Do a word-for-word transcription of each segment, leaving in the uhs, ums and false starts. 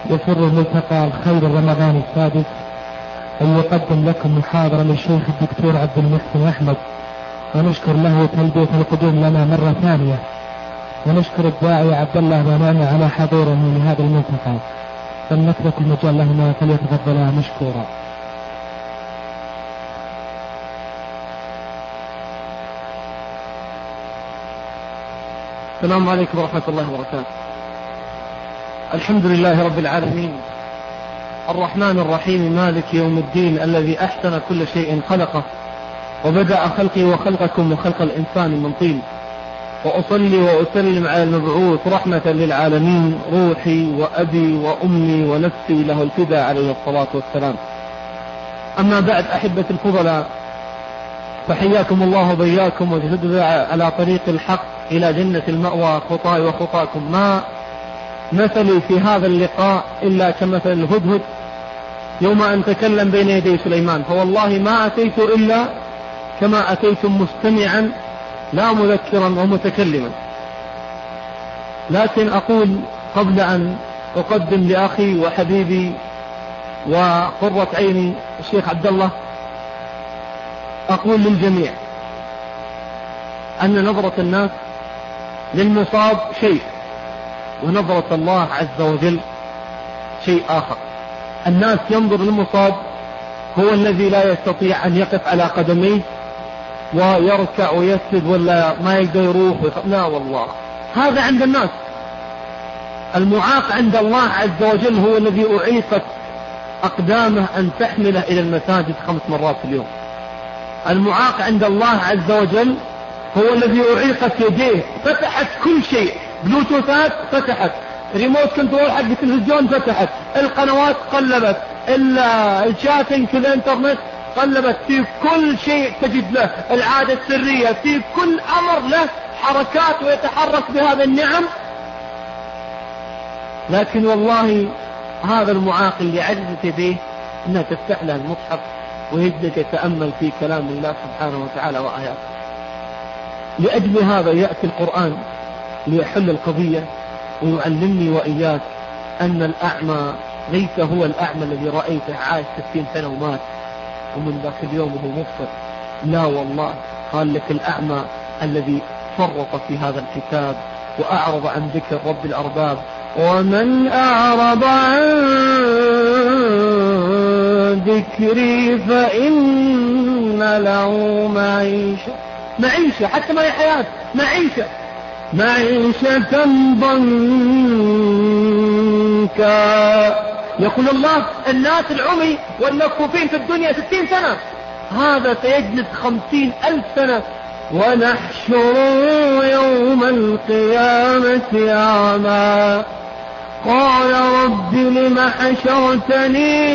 يسر الملتقى الخير الرمضاني السادس أن يقدم لكم محاضرة للشيخ الدكتور عبد المحسن أحمد، ونشكر له تلبية القدوم لنا مرة ثانية، ونشكر الداعي عبد الله بنانة على حضوره لهذا الملتقى، فلنترك المجال لهما فليتفضلا مشكورا. السلام عليكم ورحمة الله وبركاته. الحمد لله رب العالمين، الرحمن الرحيم، مالك يوم الدين، الذي أحسن كل شيء خلقه، وبدأ خلقي وخلقكم وخلق الإنسان من طين، وأصلي وأسلم على المبعوث رحمة للعالمين، روحي وأبي وأمي ونفسي له الفداء عليه الصلاة والسلام. أما بعد، أحبة الفضلاء، فحياكم الله وبياكم وتسدد على طريق الحق إلى جنة المأوى خطاي وخطاكم. ما مثلي في هذا اللقاء إلا كمثل الهدهد يوم أن تكلم بين يدي سليمان، فوالله ما أتيت إلا كما أتيتم، مستمعا لا مذكرا ومتكلما. لكن أقول قبل أن أقدم لأخي وحبيبي وقرة عيني الشيخ عبد الله، أقول للجميع أن نظرة الناس للمصاب شيء، ونظرة الله عز وجل شيء آخر. الناس ينظر للمصاب هو الذي لا يستطيع أن يقف على قدميه ويركع ويسجد ولا ما يقدر يروح، لا والله، هذا عند الناس. المعاق عند الله عز وجل هو الذي أعيقت أقدامه أن تحمله إلى المساجد خمس مرات في اليوم. المعاق عند الله عز وجل هو الذي أعيقت يديه، فتحت كل شيء، بلوتوثات فتحت، ريموت كنترول حق التلفزيون فتحت، القنوات قلبت، الشاتنج في الانترنت قلبت، في كل شيء تجد له العادة السرية، في كل أمر له حركات ويتحرك بهذا النعم. لكن والله هذا المعاق اللي عجزت يديه انها تفتح له المصحف ويجلس يتأمل في كلام الله سبحانه وتعالى وآياته. لأجل هذا يأتي القرآن ليحل القضية ويعلمني وإياك أن الأعمى ليس هو الأعمى الذي رأيته عاش ستين سنة ومات ومن ذاك اليوم وهو مفسد. لا والله، قال لك الأعمى الذي فرط في هذا الكتاب وأعرض عن ذكر رب الأرباب. ومن أعرض عن ذكري فإن له معيشة معيشة حتى ما هي حياة، معيشة معيشة ضنكا. يقول الله الناس العمي والمكفوفين في الدنيا ستين سنة، هذا سيجلس خمسين ألف سنة. ونحشر يوم القيامة أعمى قال رب لم حشرتني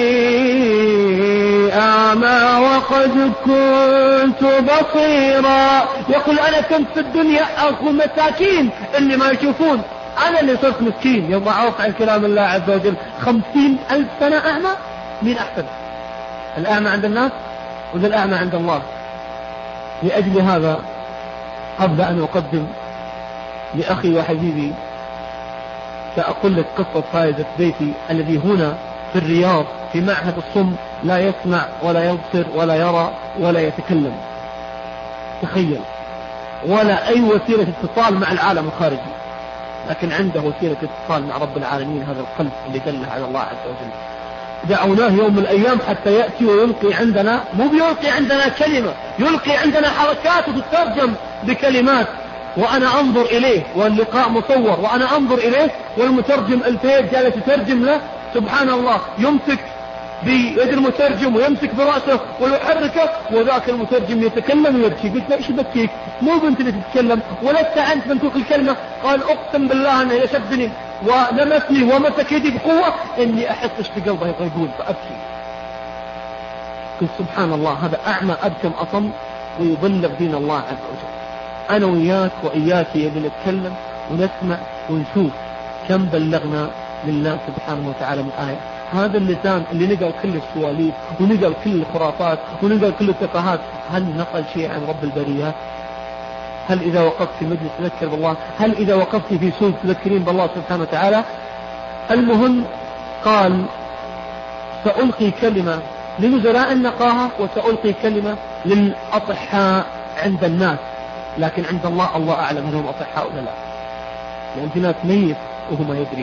أعمى وقد كنت بصيرا. يقول أنا كنت في الدنيا أخو مساكين اللي ما يشوفون، أنا اللي صرت مسكين يوم أعوق عن كلام الله عز وجل. خمسين ألف سنة أعمى، مين أحسن؟ الأعمى عند الناس ولا الأعمى عند الله؟ لأجل هذا قبل أن أقدم لأخي وحبيبي سأقول لك قصة فائدة بيتي الذي هنا في الرياض في معهد الصم، لا يسمع ولا يبصر ولا يرى ولا يتكلم، تخيل، ولا أي وسيلة اتصال مع العالم الخارجي، لكن عنده وسيلة اتصال مع رب العالمين، هذا القلب اللي دله على الله عز وجل. دعوناه يوم من الأيام حتى يأتي ويلقي عندنا، مو بيلقي عندنا كلمة، يلقي عندنا حركات وتترجم بكلمات، وأنا أنظر إليه واللقاء مصور وأنا أنظر إليه والمترجم الفيد جالس يترجم له. سبحان الله، يمسك بيد المترجم ويمسك برأسه ويحركه، وذاك المترجم يتكلم ويبكي. قلت له إيش بكيك؟ مو بنت اللي تتكلم ولا أنت منطوق الكلمة. قال أقسم بالله أنه يشدني ولمسني ومسك يدي بقوة إني أحس إيش في قلبه يقول فأبكي. قلت سبحان الله، هذا أعمى أبكم أصم ويبلغ دين الله عز وجل. أنا وياك وإياك يبي نتكلم ونسمع ونشوف كم بلغنا لله سبحانه وتعالى من آية. هذا اللسان اللي نقل كل السواليف ونقل كل الخرافات ونقل كل التفاهات، هل نقل شيء عن رب البريات؟ هل إذا وقفت في مجلس تذكر بالله؟ هل إذا وقفت في سوق تذكرين بالله سبحانه وتعالى؟ المهم قال سألقي كلمة لنزلاء النقاهة وسألقي كلمة للأصحاء عند الناس، لكن عند الله الله أعلم أنهم أصحاء ولا لا، لأن في ناس ميت وهو ما يدري.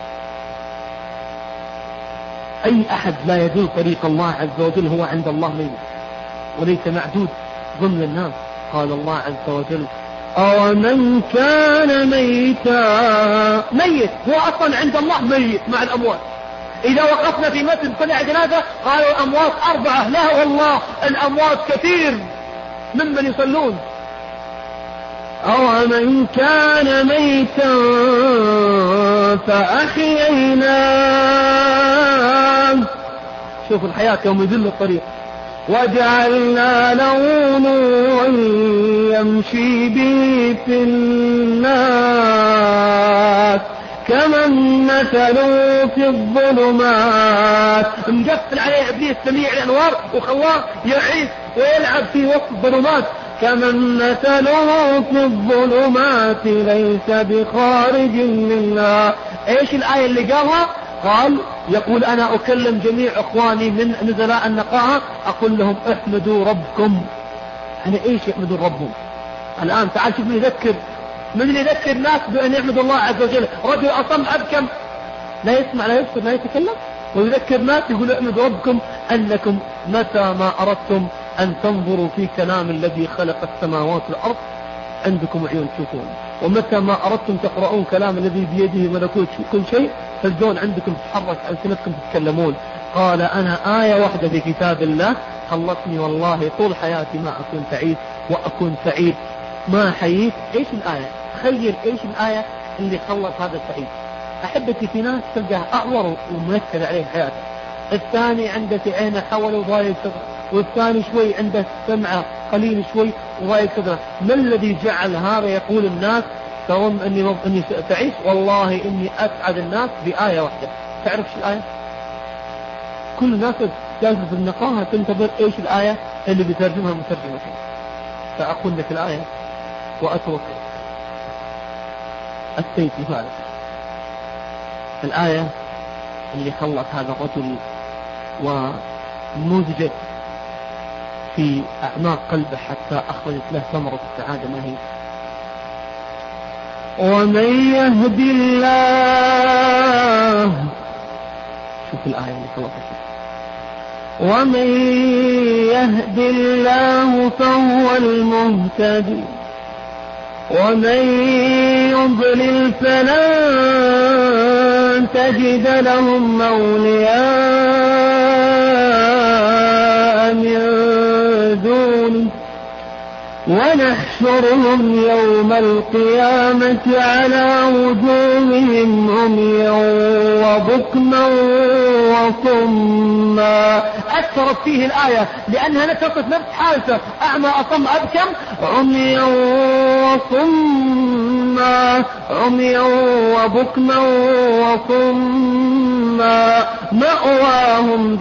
أي أحد لا يدل طريق الله عز وجل هو عند الله ميت وليس معدود ضمن الناس. قال الله عز وجل أومن كان ميتا، ميت هو أصلا عند الله ميت مع الأموات. إذا وقفنا في مسجد كل جنازة قالوا الأموات أربعة، لا والله الأموات كثير ممن يصلون. أومن كان ميتا فأحييناه، شوف الحياة يوم يذل الطريق، وجعلنا له نورا يمشي به في الناس كمن مثله في الظلمات. مقفل عليه إبليس سميع الأنوار وخلاه يعيش ويلعب في وسط الظلمات. كمن مثله في الظلمات ليس بخارج منها. ايش الآية اللي قالها؟ قال يقول أنا أكلم جميع إخواني من نزلاء النقاهة أقول لهم احمدوا ربكم. أنا إيش يحمدوا ربهم؟ الآن تعال شوف من يذكر من اللي يذكر الناس بأن يحمدوا الله عز وجل. رجل أصم أبكم لا يسمع لا يذكر لا يتكلم، ويذكر الناس يقول احمدوا ربكم أنكم متى ما أردتم أن تنظروا في كلام الذي خلق السماوات والأرض عندكم عيون تشوفون، ومتى ما أردتم تقرؤون كلام الذي بيده ملكوت كل شيء تجدون عندكم تتحرك ألسنتكم تتكلمون. قال أنا آية واحدة في كتاب الله خلصني والله طول حياتي ما أكون تعيس وأكون سعيد ما حييت. إيش الآية؟ تخيل إيش الآية اللي خلص هذا السعيد. أحبتي في ناس تلقاه أعور ومنكد عليه حياته، الثاني عنده عينه حول وضايق صدره، والثاني شوي عنده سمعه قليل شوي وضايق صدره. ما الذي جعل هذا يقول الناس تظن أني أني تعيش؟ والله إني أسعد الناس بآية واحدة. تعرف شو الآية؟ كل الناس جالسة في النقاهة تنتظر إيش الآية اللي بيترجمها مترجمة. فأقول لك الآية وأترك السيف لفارس. الآية اللي خلت هذا الرجل ومزجت في أعماق قلبه حتى أخرجت له ثمرة السعادة ما هي؟ ومن يهد الله، شوف الآية اللي خلقت، ومن يهد الله فهو المهتدي ومن يضلل فلن تجد لهم أولياء من دونه ونحشرهم يوم القيامة على وجوههم عميا وبكما وصما. أثرت فيه الآية لأنها تصف نفس حالته، أعمى أصم أبكم عميا وصما، عميا وبكما وصما، مأواهم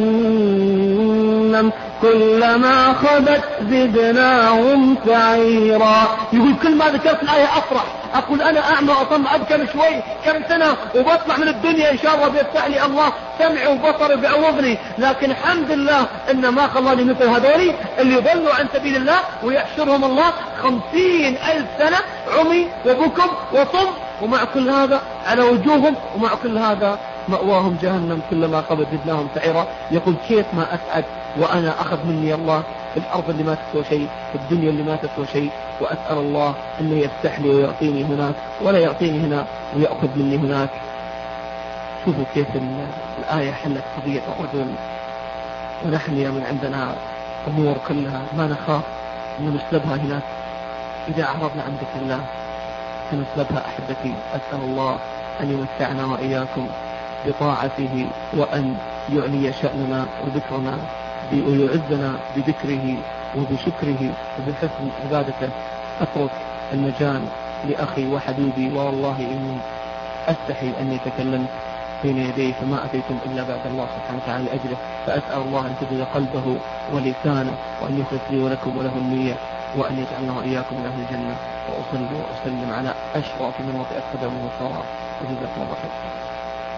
جهنم كلما خبت زدناهم سعيرا. يقول كل ما ذكرت الآية أفرح، أقول أنا أعمى أصم أبكم شوي كم سنة وبطلع من الدنيا إن شاء الله بيفتح لي الله سمعي وبصري بيعوضني، لكن الحمد لله إن ما خلاني مثل هذولي اللي يضلوا عن سبيل الله ويحشرهم الله خمسين ألف سنة عمي وبكم وصم، ومع كل هذا على وجوههم ومع كل هذا مأواهم جهنم كلما قبض زدناهم سعيرا. يقول كيف ما أسعد وأنا أخذ مني الله في الأرض اللي ما تسوى شيء، في الدنيا اللي ما تسوى شيء، وأسأل الله أنه يفتح لي ويعطيني هناك ولا يعطيني هنا ويأخذ مني هناك. شوفوا كيف الآية حلت قضية الرجل، ونحن يا من عندنا أمور كلها ما نخاف أن نسلبها هناك. إذا أعرضنا عن ذكر الله سنسلبها أحبتي. أسأل الله أن يمتعنا وإياكم بطاعته وأن يعلي شأننا وذكرنا ويعزنا بذكره وبشكره وبحسن عبادته. أترك المجال لأخي وحبيبي، والله إني أستحي أن يتكلم بين يديه فما أتيتم إلا بعد الله سبحانه وتعالى لأجله. فأسأل الله أن تجد قلبه ولسانه وأن يخلص لي ولكم وله النية وأن يجعلنا وإياكم من أهل الجنة. وأصلي وأسلم على أشرف من وطئت قدمه الصواب. وجزاكم الله خير.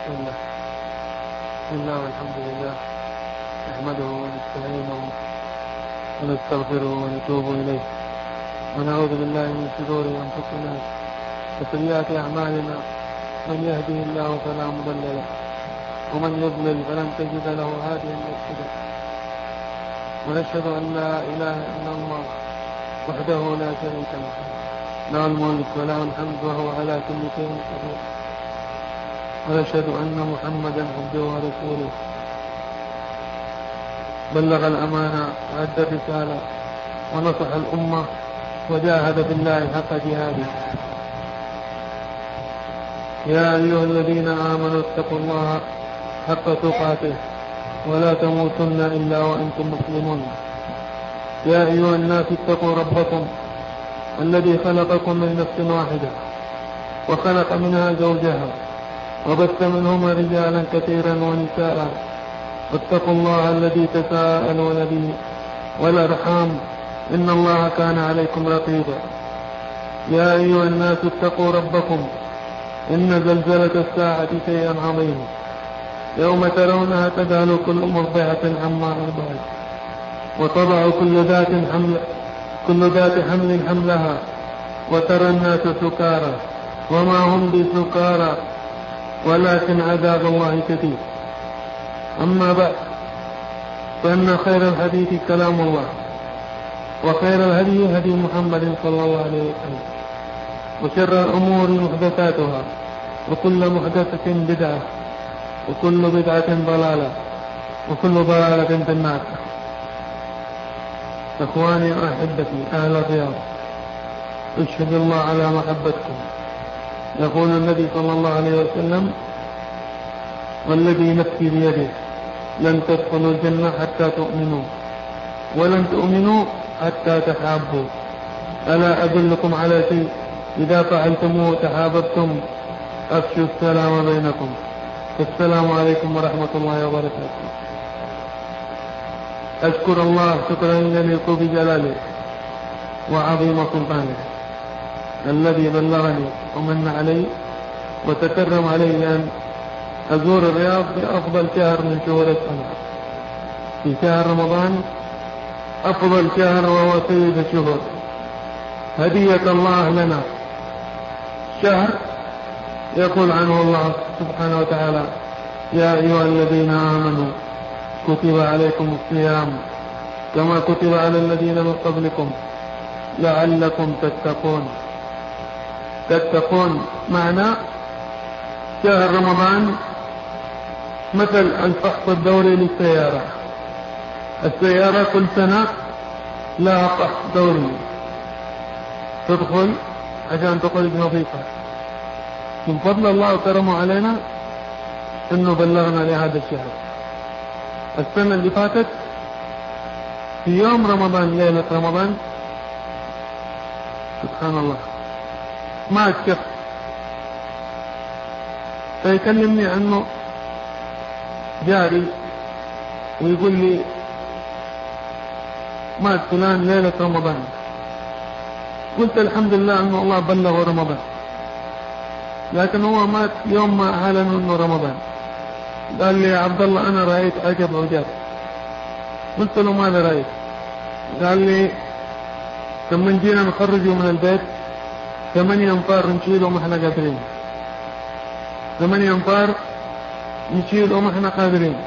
بسم الله بسم الله والحمد لله نحمده ونستعينه ونستغفره ونتوب إليه ونعوذ بالله من شرور أنفسنا وسيئات أعمالنا من يهده الله فلا مضل له ومن يضلل فلن تجد له هاديا مرشدا ونشهد أن لا إله إلا الله وحده لا شريك له له الملك وله الحمد وهو على كل شيء قدير ونشهد أن محمدا عبده ورسوله بلغ الأمانة وأدى الرسالة ونصح الأمة وجاهد في الله حق جهاده. يا أيها الذين آمنوا اتقوا الله حق تقاته ولا تموتن إلا وأنتم مسلمون. يا أيها الناس اتقوا ربكم الذي خلقكم من نفس واحدة وخلق منها زوجها وبث منهما رجالا كثيرا ونساء واتقوا الله الذي تساءلون به والأرحام إن الله كان عليكم رقيبا. يا أيها الناس اتقوا ربكم إن زلزلة الساعة شيء عظيم يوم ترونها تذهل كل مرضعة عما أرضعت وتضع كل ذات حمل كل ذات حمل حملها وترى الناس سكارى وما هم بسكارى ولكن عذاب الله كثير. أما بعد فإن خير الحديث كلام الله وخير الهدي هدي محمد صلى الله عليه وسلم وشر الأمور محدثاتها وكل محدثة بدعة وكل بدعة ضلالة وكل ضلالة في النار. إخواني وأحبتي أهل الرياض أشهد الله على محبتكم. يقول النبي صلى الله عليه وسلم والذي نفسي بيده لن تدخلوا الجنة حتى تؤمنوا ولن تؤمنوا حتى تحابوا. ألا أدلكم على شيء إذا فعلتموه تحاببتم أفشوا السلام بينكم. السلام عليكم ورحمة الله وبركاته. أشكر الله شكرا يليق بجلاله وعظيم سلطانه الذي بلغني ومن علي وتكرم علي أن أزور الرياض في أفضل شهر من شهور السنة في شهر رمضان أفضل شهر وهو سيد الشهور هدية الله لنا. شهر يقول عنه الله سبحانه وتعالى يا أيها الذين آمنوا كتب عليكم الصيام كما كتب على الذين من قبلكم لعلكم تتقون. تتقون معنى شهر رمضان مثل الفحص الدوري للسيارة. السيارة كل سنة لها فحص دوري تدخل عشان تخرج نظيفة. من فضل الله وكرمه علينا انه بلغنا لهذا الشهر. السنة اللي فاتت في يوم رمضان ليلة رمضان سبحان الله ما اتشخ فيكلمني عنه جاري ويقول لي مات فلان ليلة رمضان. قلت الحمد لله أنه الله بلغ رمضان لكن هو مات يوم ما أعلنوا أنه رمضان. قال لي يا عبد الله أنا رأيت عجب عجاب. قلت له ماذا رأيت؟ قال لي لما جينا نخرجه من البيت ثمانية أنفار نشيله ما احنا قادرين. ثمانية أنفار نشيله ما احنا قادرين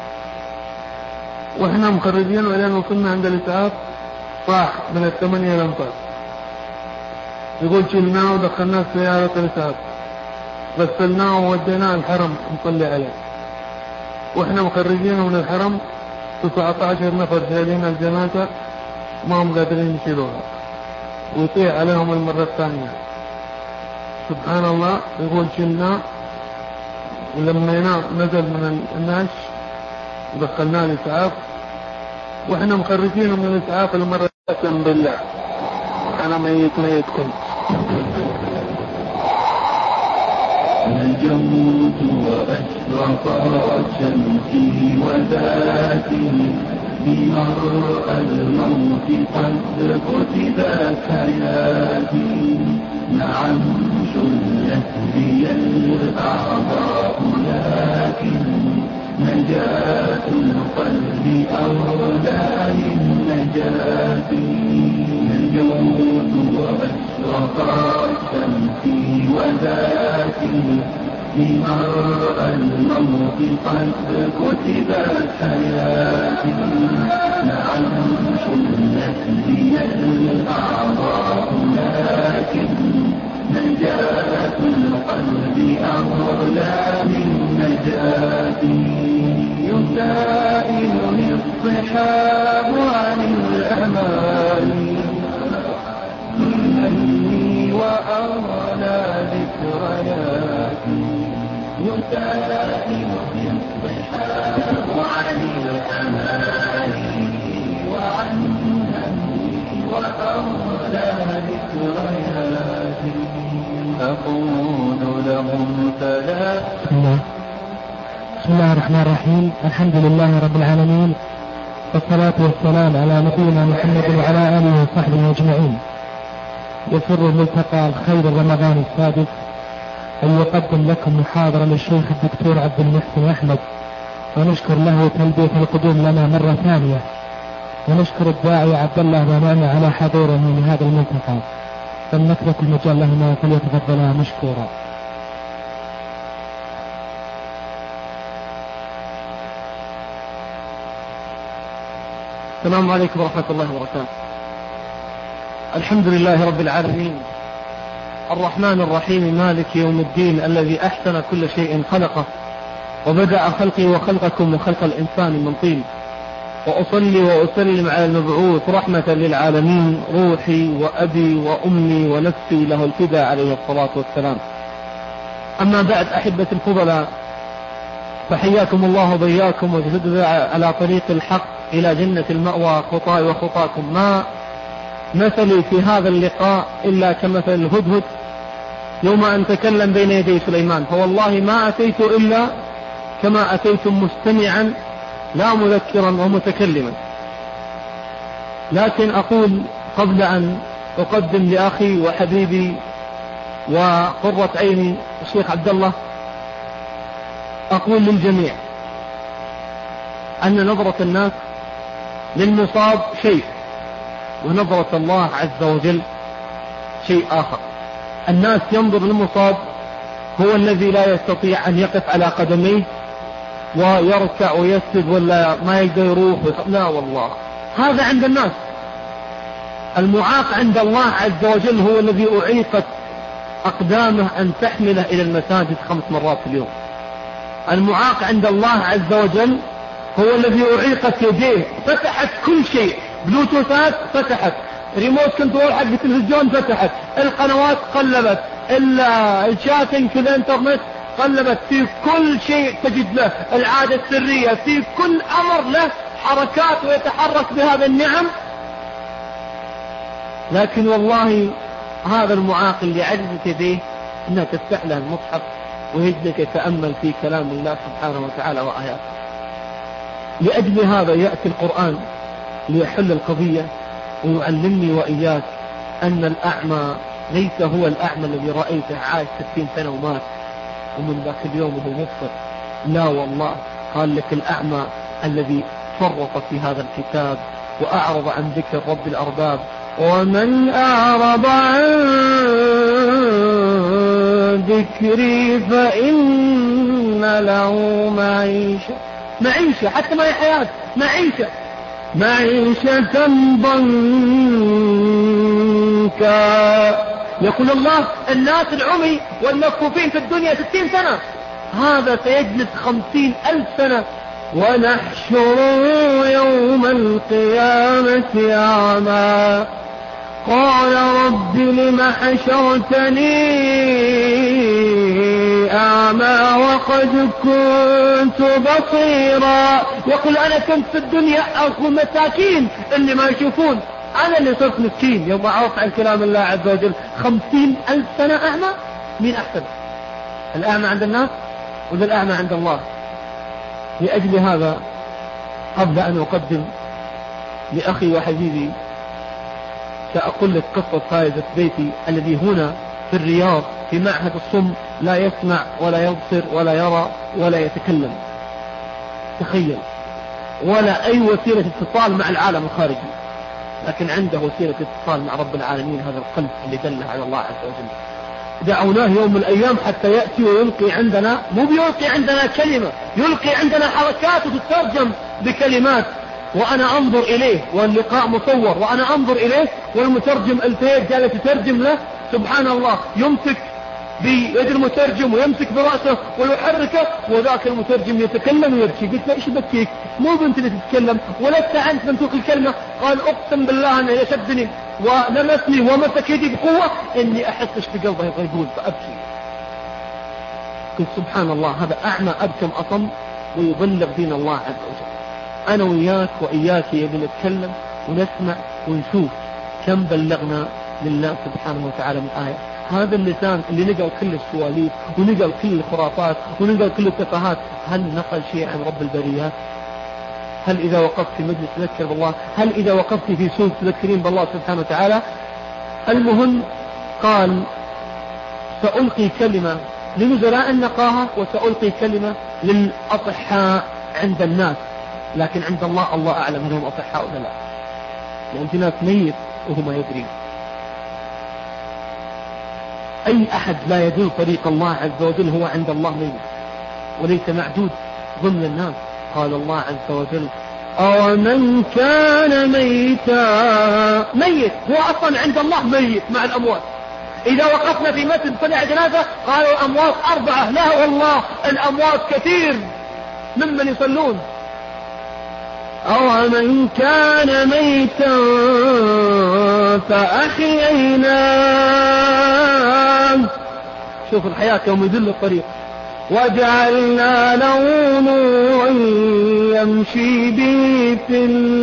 واحنا مخرجين ولين وصلنا عند الإسعاف صاح من الثمانية الأنفار. يقول شلناه ودخلناه في سيارة الإسعاف غسلناه ووديناه الحرم نصلي عليه واحنا مخرجينه من الحرم تسعة عشر نفر شايلين الجنازة ما هم قادرين يشيلوها ويطيع عليهم المرة الثانية. سبحان الله. يقول شلناه ولما نزل من الناش ودخلناه الإسعاف واحنا مخرجينه من الإسعاف المرة قسم بالله أنا ميت ميت كنت. نجوت وأشرقت شمسي وذاتي بمرء الموت قد كتبت حياتي. نعم شلت بي الأعضاء لا بأرلام النجاة نجوت وأشرقت شمسي وذاتي بمرأى الموت قد كتبت حياتي نعم شلت لي الأعضاء لكن نجاة القلب أغلى من نجاتي يسائلني الصحاب عن الأمان إني وأغلى ذكرياتي يسائلني الصحاب عن الأمان وعن همي وأغلى ذكرياتي أقول لهم ثلاث. بسم الله الرحمن الرحيم. الحمد لله رب العالمين والصلاة والسلام على نبينا محمد وعلى آله وصحبه أجمعين. يسر الملتقى الخير الرمضاني السادس أن يقدم لكم محاضرة للشيخ الدكتور عبد المحسن أحمد، ونشكر له تلبية القدوم لنا مرة ثانية، ونشكر الداعي عبد الله بن على حضوره من هذا الملتقى، فلنترك المجال لهما فليتفضلا مشكورا. السلام عليكم ورحمة الله وبركاته. الحمد لله رب العالمين الرحمن الرحيم مالك يوم الدين الذي أحسن كل شيء خلقه وبدأ خلقي وخلقكم وخلق الإنسان من طين، وأصلي وأسلم على المبعوث رحمة للعالمين روحي وأبي وأمي ونفسي له الفداء عليه الصلاة والسلام. أما بعد أحبة الفضلاء، فحياكم الله وبياكم وجسد على طريق الحق إلى جنة المأوى خطاي وخطاكم. ما مثلي في هذا اللقاء إلا كمثل الهدهد يوم أن تكلم بين يدي سليمان، فوالله ما أتيت إلا كما أتيتم مستمعا لا مذكرا ومتكلما. لكن أقول قبل أن أقدم لأخي وحبيبي وقرة عيني الشيخ عبد الله، أقول للجميع أن نظرة الناس للمصاب شيء، ونظرة الله عز وجل شيء آخر. الناس ينظر للمصاب هو الذي لا يستطيع أن يقف على قدميه ويركع ويسجد ولا ما يقدر يروح، لا والله، هذا عند الناس. المعاق عند الله عز وجل هو الذي أعيقت أقدامه أن تحمله إلى المساجد خمس مرات في اليوم. المعاق عند الله عز وجل هو الذي أعيقت يديه، فتحت كل شيء، بلوتوثات فتحت، ريموت كنترول حق التلفزيون فتحت، القنوات قلبت، الشاتنج في الانترنت قلبت، في كل شيء تجد له العادة السرية، في كل أمر له حركات ويتحرك بهذا النعم. لكن والله هذا المعاق اللي عجزت يديه انها تفتح له المصحف ويجلس يتأمل في كلام الله سبحانه وتعالى وآياته. لأجل هذا يأتي القرآن ليحل القضية ويعلمني وإياك أن الأعمى ليس هو الأعمى الذي رأيته عاش ستين سنة ومات ومن ذاك اليوم هو مفطر، لا والله، قال لك الأعمى الذي فرط في هذا الكتاب وأعرض عن ذكر رب الأرباب. ومن أعرض عن ذكري فإن له معيشة معيشة حتى ما هي حياة، معيشة معيشة ضنكا. يقول الله الناس العمي والمكفوفين في الدنيا ستين سنة، هذا سيجلس خمسين ألف سنة. ونحشر يوم القيامة أعمى قال رب لم حشرتني أعمى وقد كنت بصيرا. يقول أنا كنت في الدنيا أخو مساكين اللي ما يشوفون، أنا اللي صرت مسكين يوم أعرف عن كلام الله عز وجل. خمسين ألف سنة أعمى، مين أحسن، الأعمى عند الناس ولا الأعمى عند الله؟ لأجل هذا قبل أن أقدم لأخي وحبيبي سأقول لك قصة فائزة بيتي الذي هنا في الرياض في معهد الصم لا يسمع ولا يبصر ولا يرى ولا يتكلم. تخيل ولا أي وسيلة اتصال مع العالم الخارجي، لكن عنده وسيلة اتصال مع رب العالمين، هذا القلب اللي دله على الله عز وجل. دعوناه يوم من الأيام حتى يأتي ويلقي عندنا، مو بيلقي عندنا كلمة، يلقي عندنا حركات وتترجم بكلمات، وأنا أنظر إليه واللقاء مصور، وأنا أنظر إليه والمترجم الفيد جالس يترجم له. سبحان الله، يمسك بيد المترجم ويمسك برأسه ويحركه، وذاك المترجم يتكلم ويبكي. قلت له ايش بكيك؟ مو بنت اللي تتكلم ولست أنت منطوق الكلمة. قال اقسم بالله انه يشدني ولمسني ومسك يدي بقوة اني احسش في قلبه يبغى يقول، فابكي. قلت سبحان الله، هذا اعمى ابكم اصم ويبلغ دين الله عز وجل. انا وياك واياك يبي نتكلم ونسمع ونشوف كم بلغنا لله سبحانه وتعالى من آية. هذا اللسان اللي نقل كل السواليف ونقل كل الخرافات ونقل كل التفاهات، هل نقل شيء عن رب البريات؟ هل إذا وقفت في مجلس تذكر بالله؟ هل إذا وقفت في سوق تذكرين بالله سبحانه وتعالى؟ المهم قال سألقي كلمة لنزلاء النقاهة وسألقي كلمة للأصحاء عند الناس، لكن عند الله الله أعلم أنهم أصحاء ولا لا، لأن في ناس ميت وهو ما يدري. أي أحد لا يدل طريق الله عز وجل هو عند الله ميت وليس معدود ضمن الناس. قال الله عز وجل أومن كان ميتا، ميت هو أصلا عند الله ميت مع الأموات. إذا وقفنا في مسجد صنع جنازة قالوا الأموات أربعة، لا والله الأموات كثير ممن يصلون. أومن كان ميتا فأحييناه، شوف الحياة يوم يدل الطريق، وجعلنا له نورا يمشي به في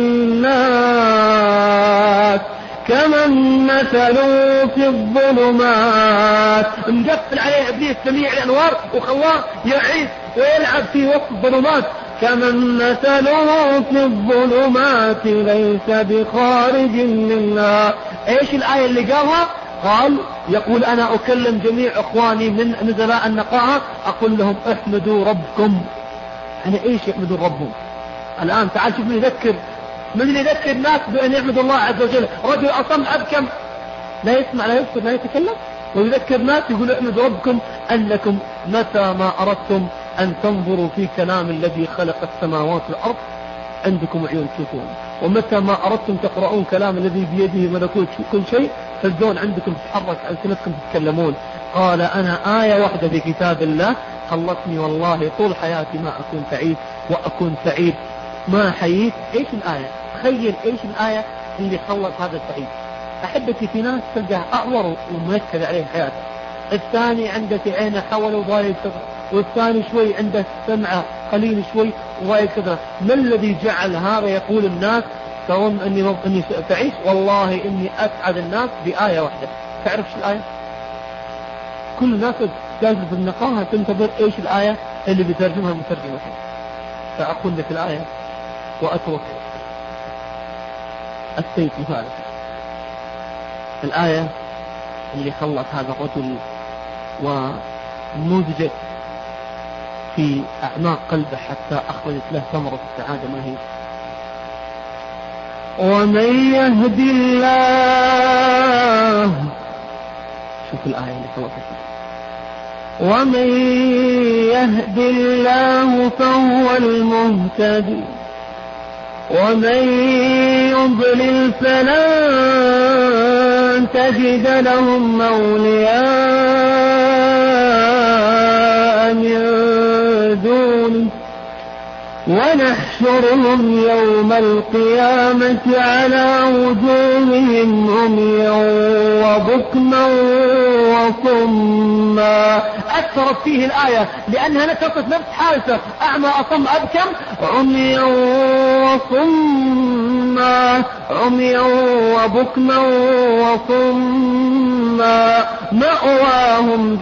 الناس كمن مثله في الظلمات. مقفل عليه إبليس جميع الأنوار وخلاه يعيش ويلعب في وسط الظلمات. كمن مثله في الظلمات ليس بخارج منها. ايش الآية اللي قالها؟ قال يقول أنا أكلم جميع إخواني من نزلاء النقاهة أقول لهم احمدوا ربكم. يعني ايش يحمدوا ربهم؟ الآن تعال شوف من يذكر من يذكر الناس بأن يحمدوا الله عز وجل. رجل أصم أبكم لا يسمع لا يذكر لا يتكلم، ويذكر الناس يقول احمدوا ربكم أنكم متى ما أردتم أن تنظروا في كلام الذي خلق السماوات والأرض عندكم عيون تشوفون، ومتى ما أردتم تقرؤون كلام الذي بيده ملكوت كل شيء فالزون عندكم تتحرك ألسنتكم تتكلمون. قال أنا آية واحدة في كتاب الله خلصني والله طول حياتي ما أكون سعيد وأكون سعيد ما حييت. إيش الآية؟ تخيل إيش الآية اللي خلص هذا السعيد. أحبتي في ناس تلقاه أعور ومركز عليه حياته، الثاني عنده في عينه حول وضايق كذا، والثاني شوي عنده سمعة قليل شوي وضايق كذا. ما الذي جعل هذا يقول الناس تظن أني أني سأعيش؟ والله إني أسعد الناس بآية واحدة. تعرف شو الآية؟ كل الناس جالسة في النقاهة تنتظر إيش الآية اللي بيترجمها المترجم. فأقول لك الآية وأترك السيف مثالك. الآية اللي خلت هذا الرجل ونضجت في أعماق قلبه حتى أخرجت له ثمرة السعادة ما هي؟ ومن يهد الله، شوف الآية اللي خلصت، ومن يهد الله فهو المهتدي ومن يضلل فلن تجد لهم أولياء من دونه ونحشرهم يوم القيامة على وجوههم عميا وبكما وصما. أثرت فيه الآية لأنها نكرت نفس حالته، أعمى أصم أبكم، عميا وصما، عميا وبكما وصما، مأواهم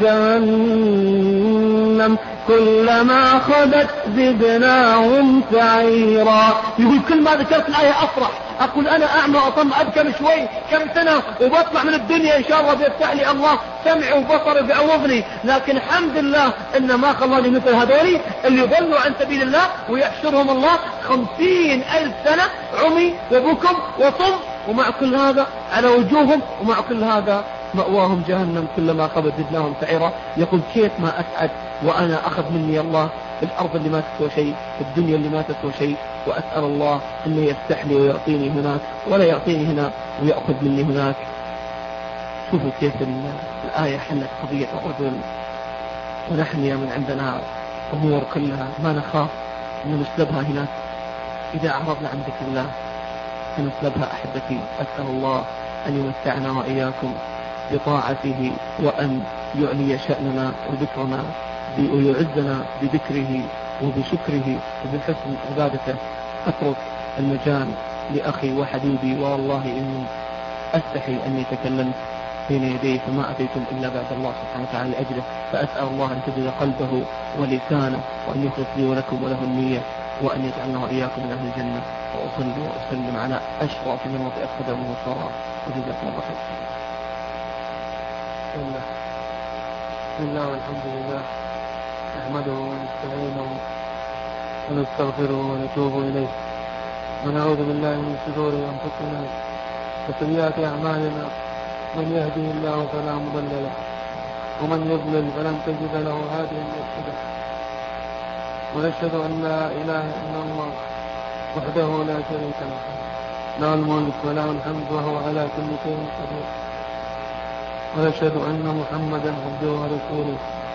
جهنم كلما خبت زدناهم سعيرا. يقول كل ما ذكرت الآية أفرح أقول أنا أعمى أصم أبكم شوي كم سنة وبطلع من الدنيا إن شاء الله بيفتح لي الله سمعي وبصري بيعوضني، لكن الحمد لله إن ما خلاني مثل هذولي اللي ضلوا عن سبيل الله ويحشرهم الله خمسين ألف سنة عمي وبكم وصم، ومع كل هذا على وجوههم ومع كل هذا مأواهم جهنم كلما قبل زدناهم سعيرا. يقول كيف ما أسعد وأنا أخذ مني الله الأرض اللي ما تسوى شيء، الدنيا اللي ما تسوى شيء، وأسأل الله أنه يفتح لي ويعطيني هناك ولا يعطيني هنا ويأخذ مني هناك. شوفوا كيف الآية حلت قضية الرجل، ونحن يا من عندنا أمور كلها ما نخاف أن نسلبها هناك إذا أعرضنا عن ذكر الله سنسلبها. أحبتي أسأل الله أن يمتعنا وإياكم بطاعته وأن يعلي شأننا وذكرنا ويعزنا بذكره وبشكره وبحسن عبادته. أترك المجال لأخي وحبيبي، والله إني أستحي أني تكلمت بين يديه فما أتيتم إلا بعد الله سبحانه وتعالى لأجله، فأسأل الله أن تجد قلبه ولسانه وأن يخلص لي ولكم وله النية وأن يجعلنا وإياكم من أهل الجنة. وأصلي وأسلم على أشرف من وطئ قدمه وصراه، وجزاكم الله خير. بسم الله والحمد لله، نحمده ونستعينه ونستغفره ونتوب إليه، ونعوذ بالله من شرور أنفسنا وسيئات أعمالنا، من يهده الله فلا مضل له ومن يضلل فلن تجد له هاديا مرشدا، ونشهد أن لا إله إلا الله وحده لا شريك له، له الملك وله الحمد وهو على كل شيء قدير، ونشهد أن محمدا عبده ورسوله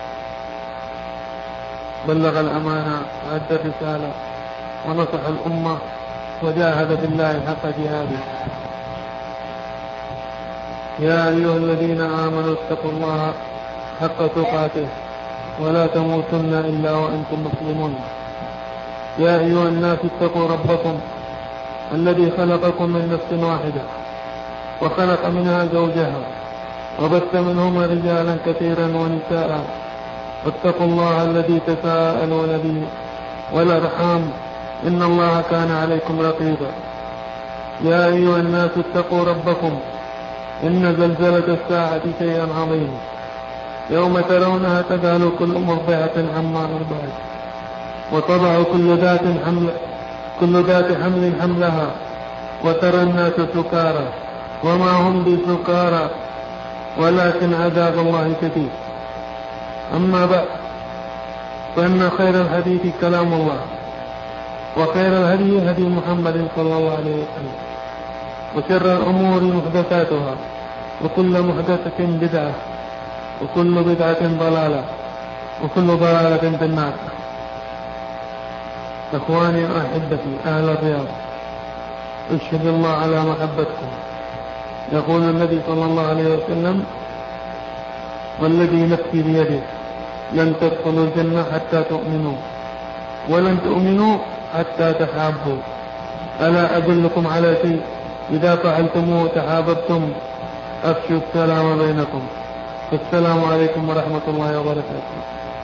بلغ الأمانة وأدى الرسالة ونصح الأمة وجاهد بالله حق جهاده. يا أيها الذين آمنوا اتقوا الله حق تقاته ولا تموتن إلا وأنتم مسلمون. يا أيها الناس اتقوا ربكم الذي خلقكم من نفس واحدة وخلق منها زوجها وبث منهما رجالا كثيرا ونساء، واتقوا الله الذي تساءلون به والأرحام إن الله كان عليكم رقيبا. يا أيها الناس اتقوا ربكم إن زلزلة الساعة شيء عظيم، يوم ترونها تذهل كل مرضعة عما أرضعت وتضع كل ذات حمل كل ذات حمل حملها، وترى الناس سكارى وما هم بسكارى ولكن عذاب الله شديد. أما بعد، فإن خير الحديث كلام الله، وخير الهدي هدي محمد صلى الله عليه وسلم، وشر الأمور محدثاتها، وكل محدثة بدعة، وكل بدعة ضلالة، وكل ضلالة في النار. إخواني وأحبتي أهل الرياض، أشهد الله على محبتكم. يقول النبي صلى الله عليه وسلم: والذي نفسي بيده لن تدخلوا الجنة حتى تؤمنوا، ولن تؤمنوا حتى تحابوا. ألا أدلكم على شيء إذا فعلتموه تحاببتم؟ أفشوا السلام بينكم. السلام عليكم ورحمة الله وبركاته.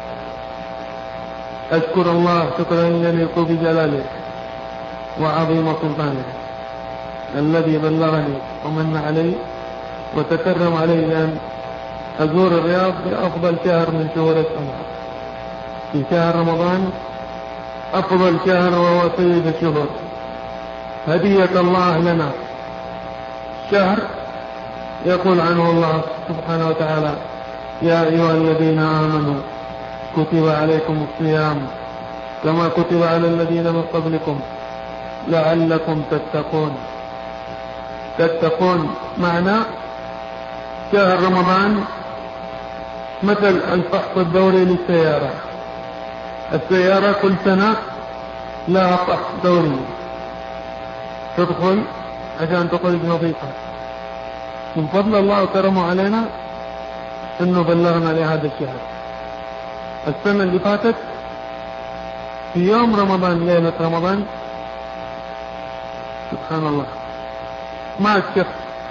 أشكر الله شكرا يليق بجلاله وعظيم سلطانه الذي بلغني ومن علي وتكرم علي أن أزور الرياض في أفضل شهر من شهور السنة، في شهر رمضان، أفضل شهر وهو سيد الشهور، هدية الله لنا، شهر يقول عنه الله سبحانه وتعالى: يا أيها الذين آمنوا كتب عليكم الصيام كما كتب على الذين من قبلكم لعلكم تتقون. تتقون معنى شهر رمضان مثل الفحص الدوري للسيارة. السيارة كل سنة لها فحص دوري، تدخل عشان تخرج نظيفة. من فضل الله وكرمه علينا انه بلغنا لهذا الشهر. السنة اللي فاتت في يوم رمضان، ليلة رمضان، سبحان الله، ما الشخص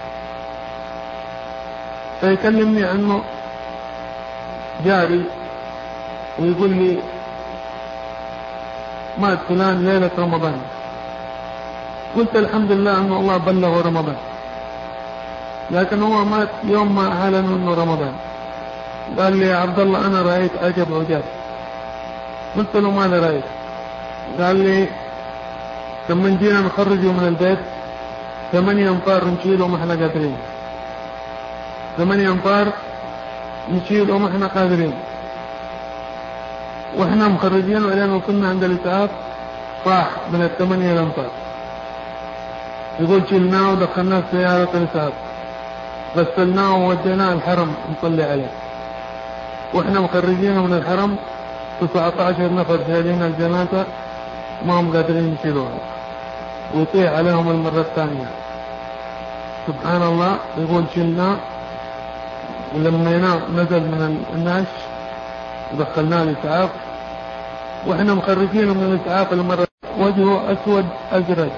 فيكلمني عنه جاري ويقول لي: مات فلان ليلة رمضان. قلت الحمد لله أن الله بلغه رمضان، لكن هو مات يوم ما أعلنوا أنه رمضان. قال لي يا عبد الله أنا رأيت عجب عجاب. قلت له ماذا رأيت؟ قال لي لما جينا نخرجه من البيت ثمانية أمتار نشيله ما احنا قادرين، ثمانية أمتار نشيله ما احنا قادرين، واحنا مخرجين ولأنه وصلنا عند الإسعاف صاح من الثمانية الأمتار. يقول شلناه ودخلناه سيارة الإسعاف، غسلناه ووديناه الحرم نصلي عليه، واحنا مخرجينه من الحرم تسعة عشر نفر شايلين الجنازة ما هم قادرين يشيلوها، ويطيح عليهم المرة الثانية. سبحان الله. يقول شلناه ولميناه نزل من الناش ودخلناه الإسعاف، واحنا مخرجينه من الإسعاف المرة وجهه أسود أزرق،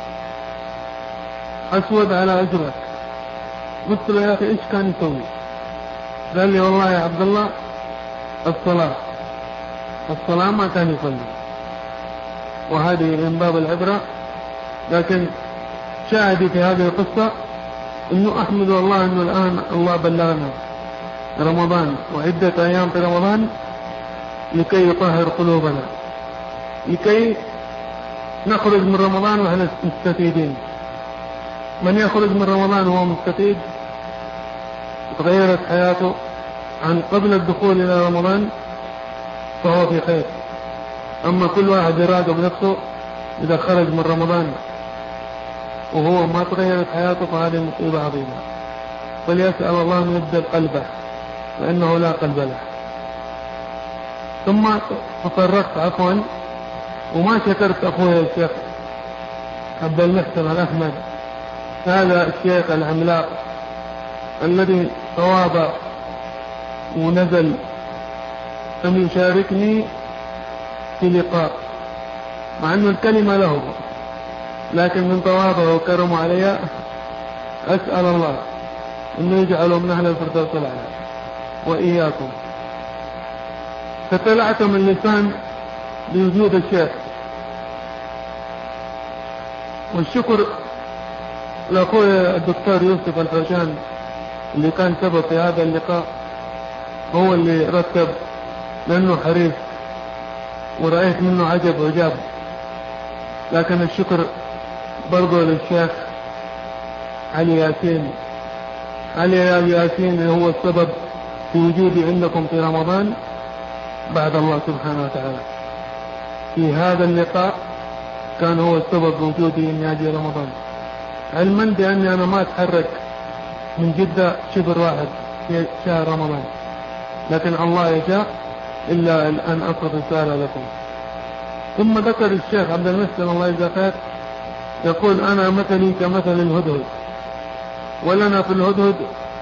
أسود على أزرق. قلت له يا أخي إيش كان يسوي؟ قال لي والله يا عبد الله الصلاة الصلاة ما كان يصلي، وهذه من باب العبرة. لكن شاهدي في هذه القصة إنه أحمد الله إنه الآن الله بلغنا رمضان وعدة أيام في رمضان لكي يطهر قلوبنا، لكي نخرج من رمضان ونحن مستفيدين. من يخرج من رمضان وهو مستفيد تغيرت حياته عن قبل الدخول إلى رمضان فهو في خير. أما كل واحد يراده بنفسه إذا خرج من رمضان وهو ما تغيرت حياته فهذه مصيبة عظيمة. فليسأل الله أن يبدل قلبه فإنه لا قلب له. ثم تطرقت عفوا وما شكرت أخوي الشيخ عبد المحسن الأحمد، هذا الشيخ العملاق الذي تواضع ونزل أن يشاركني في لقاء، مع أن الكلمة له، لكن من تواضعه وكرمه علي أسأل الله أنه يجعله من أهل الفردوس الأعلى وإياكم. فتلعتم اللسان بوجود الشيخ، والشكر لأخوي الدكتور يوسف الحوشان اللي كان سبب في هذا اللقاء، هو اللي رتب لأنه حريص ورأيت منه عجب وعجاب. لكن الشكر برضو للشيخ علي ياسين، علي ياسين هو السبب في وجودي عندكم في رمضان بعد الله سبحانه وتعالى. في هذا اللقاء كان هو السبب بوجودي إني أجي رمضان، علما بأني أنا ما أتحرك من جدة شبر واحد في شهر رمضان، لكن الله يشاء إلا أن أصل رسالة لكم. ثم ذكر الشيخ عبد المحسن الله يجزاه خير يقول أنا مثلي كمثل الهدهد، ولنا في الهدهد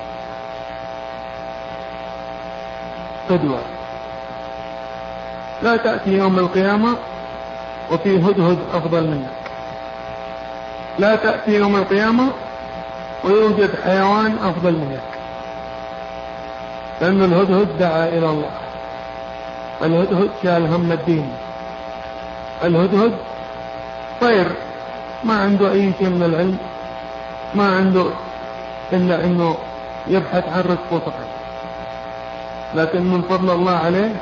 قدوة. لا تأتي يوم القيامة وفي هدهد أفضل منك، لا تأتي يوم القيامة ويوجد حيوان أفضل منك، لأن الهدهد دعا إلى الله، الهدهد شال هم الدين، الهدهد طير ما عنده أي شيء من العلم، ما عنده إلا أنه يبحث عن رزقه فقط، لكن من فضل الله عليه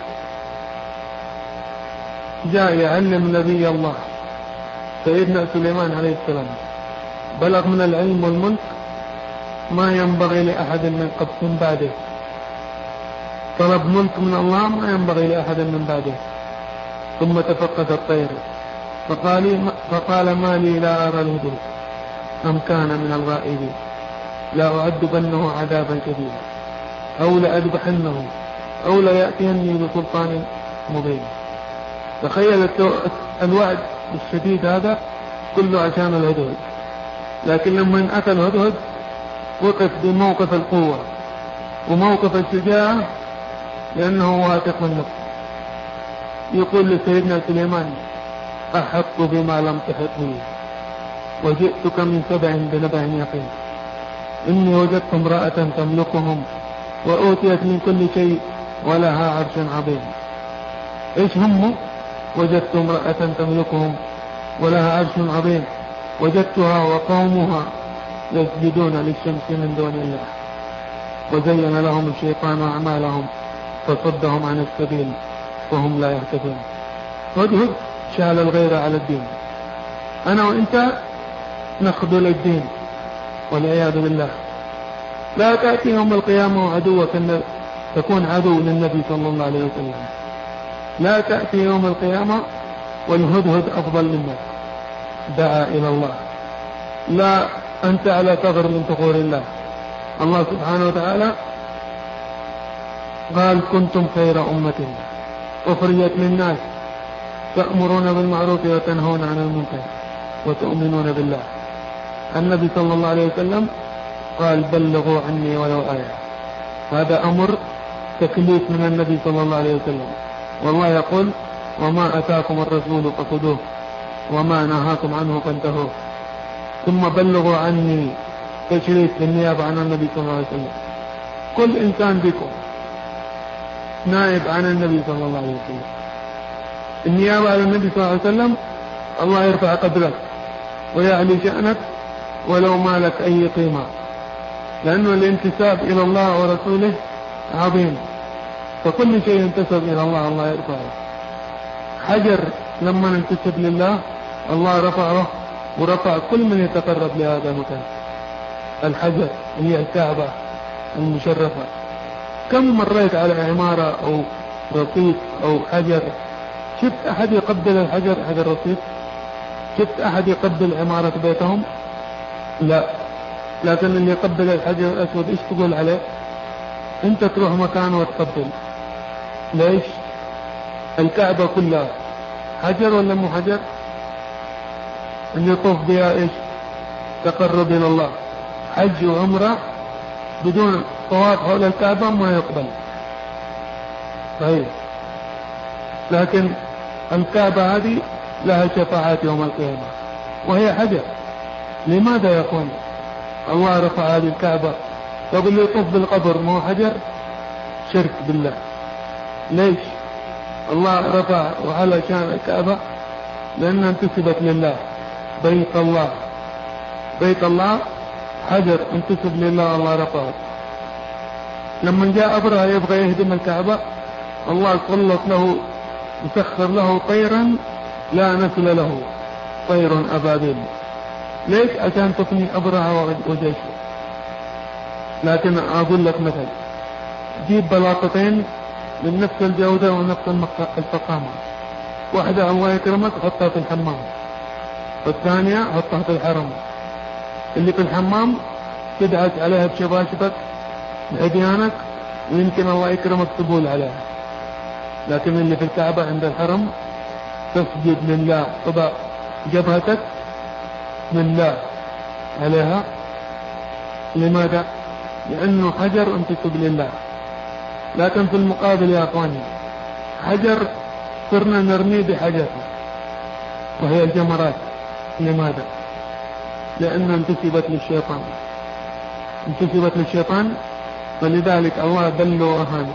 جاء يعلم نبي الله سيدنا سليمان عليه السلام، بلغ من العلم والملك ما ينبغي لأحد من قبل من بعده، طلب ملك من الله ما ينبغي لأحد من بعده. ثم تفقد الطير فقال, فقال ما لي لا أرى الهدوء أم كان من الغائبين لا أعذبنه عذابا شديدا أو لأذبحنه أو ليأتيني بسلطان مبين. تخيل الوعد الشديد هذا كله عشان الهدهد، لكن لما أتى الهدهد وقف بموقف القوة وموقف الشجاعة لأنه واثق من نفسه. يقول لسيدنا سليمان أحط بما لم تحط به وجئتك من سبع بنبأ يقين إني وجدت امرأة تملكهم وأوتيت من كل شيء ولها عرش عظيم. إيش هم؟ وجدت امرأة تملكهم ولها عرش عظيم وجدتها وقومها يسجدون للشمس من دون الله وزين لهم الشيطان أعمالهم فصدهم عن السبيل وهم لا يهتدون. هدهد شال الغير على الدين. أنا وإنت نخذل الدين والعياذ بالله. لا تأتي يوم القيامة عدوك تكون عدو للنبي صلى الله عليه وسلم. لا تأتي يوم القيامة والهدهد أفضل منك دعا إلى الله. لا أنت على ثغر من ثغور الله. الله سبحانه وتعالى قال كنتم خير أمة أخرجت للناس تأمرون بالمعروف وتنهون عن المنكر وتؤمنون بالله. النبي صلى الله عليه وسلم قال بلغوا عني ولو آية. هذا أمر تكليف من النبي صلى الله عليه وسلم. والله يقول وما أتاكم الرسول فخذوه وما نهاكم عنه فانتهوا. ثم بلغوا عني تشريف بالنيابة عن النبي صلى الله عليه وسلم. كل إنسان بكم نائب عن النبي صلى الله عليه وسلم. النيابة عن النبي صلى الله عليه وسلم الله يرفع قدرك ويعلي شأنك ولو ما لك أي قيمة، لأنه الانتساب إلى الله ورسوله عظيم. فكل شيء ينتسب إلى الله الله يرفعه. حجر لما ننتسب لله الله رفعه ورفع كل من يتقرب لهذا المكان. الحجر هي الكعبة المشرفة. كم مريت على عمارة أو رصيف أو حجر شفت أحد يقبل الحجر حجر الرصيف؟ شفت أحد يقبل عمارة بيتهم؟ لا. لكن اللي يقبل الحجر الأسود إيش تقول عليه؟ أنت تروح مكان وتقبل. ليش؟ الكعبة كلها حجر ولا مو حجر؟ اللي يطوف بها إيش؟ تقرب إلى الله. حج وعمرة بدون طواف حول الكعبة ما يقبل. صحيح. لكن الكعبة هذه لها شفاعات يوم القيامة وهي حجر. لماذا يا أخوان الله رفع هذه الكعبة؟ طب اللي يطوف بالقبر ما هو حجر؟ شرك بالله. ليش الله رفع وعلى شان الكعبة؟ لأنها انتسبت لله. بيت الله بيت الله حجر انتسب لله الله رفعه. لما جاء أبرهة يبغى يهدم الكعبة الله سلط له يسخر له طيرا لا نسل له طير أبابيل. ليش؟ عشان تقني أبرهة وجيشه. لكن أقول لك مثل جيب بلاطتين من نفس الجودة ونفس الفخامة. واحدة الله يكرمك حطها في الحمام والثانية حطها في الحرم. اللي في الحمام تدعس عليها بشباشبك بعديانك ويمكن الله يكرمك تبول عليها. لكن اللي في الكعبة عند الحرم تسجد لله تضع جبهتك لله عليها. لماذا؟ لأنه حجر انتسب لله. لكن في المقابل يا أخواني حجر صرنا نرمي بحجر وهي الجمرات. لماذا؟ لأنها انتسبت للشيطان انتسبت للشيطان فلذلك الله دل وأهان.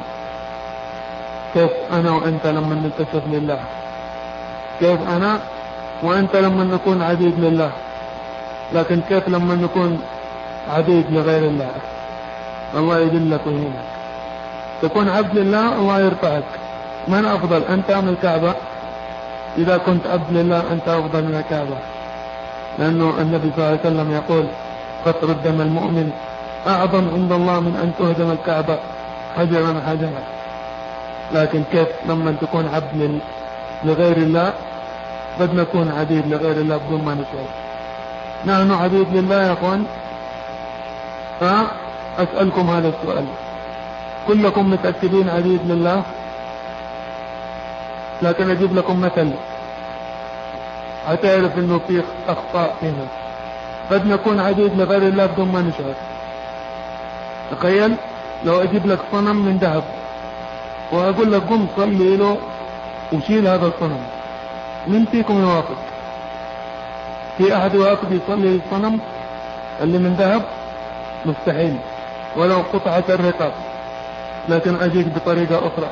كيف أنا وأنت لما ننتسب لله؟ كيف أنا وأنت لما نكون عبيد لله؟ لكن كيف لما نكون عبيد لغير الله؟ الله يدلك هنا. تكون عبد لله الله يرفعك. من أفضل أنت أم الكعبة؟ إذا كنت عبد لله أنت أفضل من الكعبة. لأنه النبي صلى الله عليه وسلم يقول قطر الدم المؤمن أعظم عند الله من أن تهدم الكعبة حجرا حجرا. لكن كيف لما تكون عبد لغير الله؟ قد نكون عبيد لغير الله بدون ما نشعر. نحن عبيد لله يا أخوان. فأسألكم هذا السؤال، كلكم متأكدين عبيد لله؟ لكن أجيب لكم مثل هتعرف انه في اخطاء فينا. قد نكون عبيد لغير الله بدون ما نشعر. تخيل لو اجيب لك صنم من ذهب واقول لك قم صلي له وشيل هذا الصنم، من فيكم يوافق؟ في احد يوافق يصلي للصنم اللي من ذهب؟ مستحيل ولو قطعة الرقاب. لكن اجيك بطريقة اخرى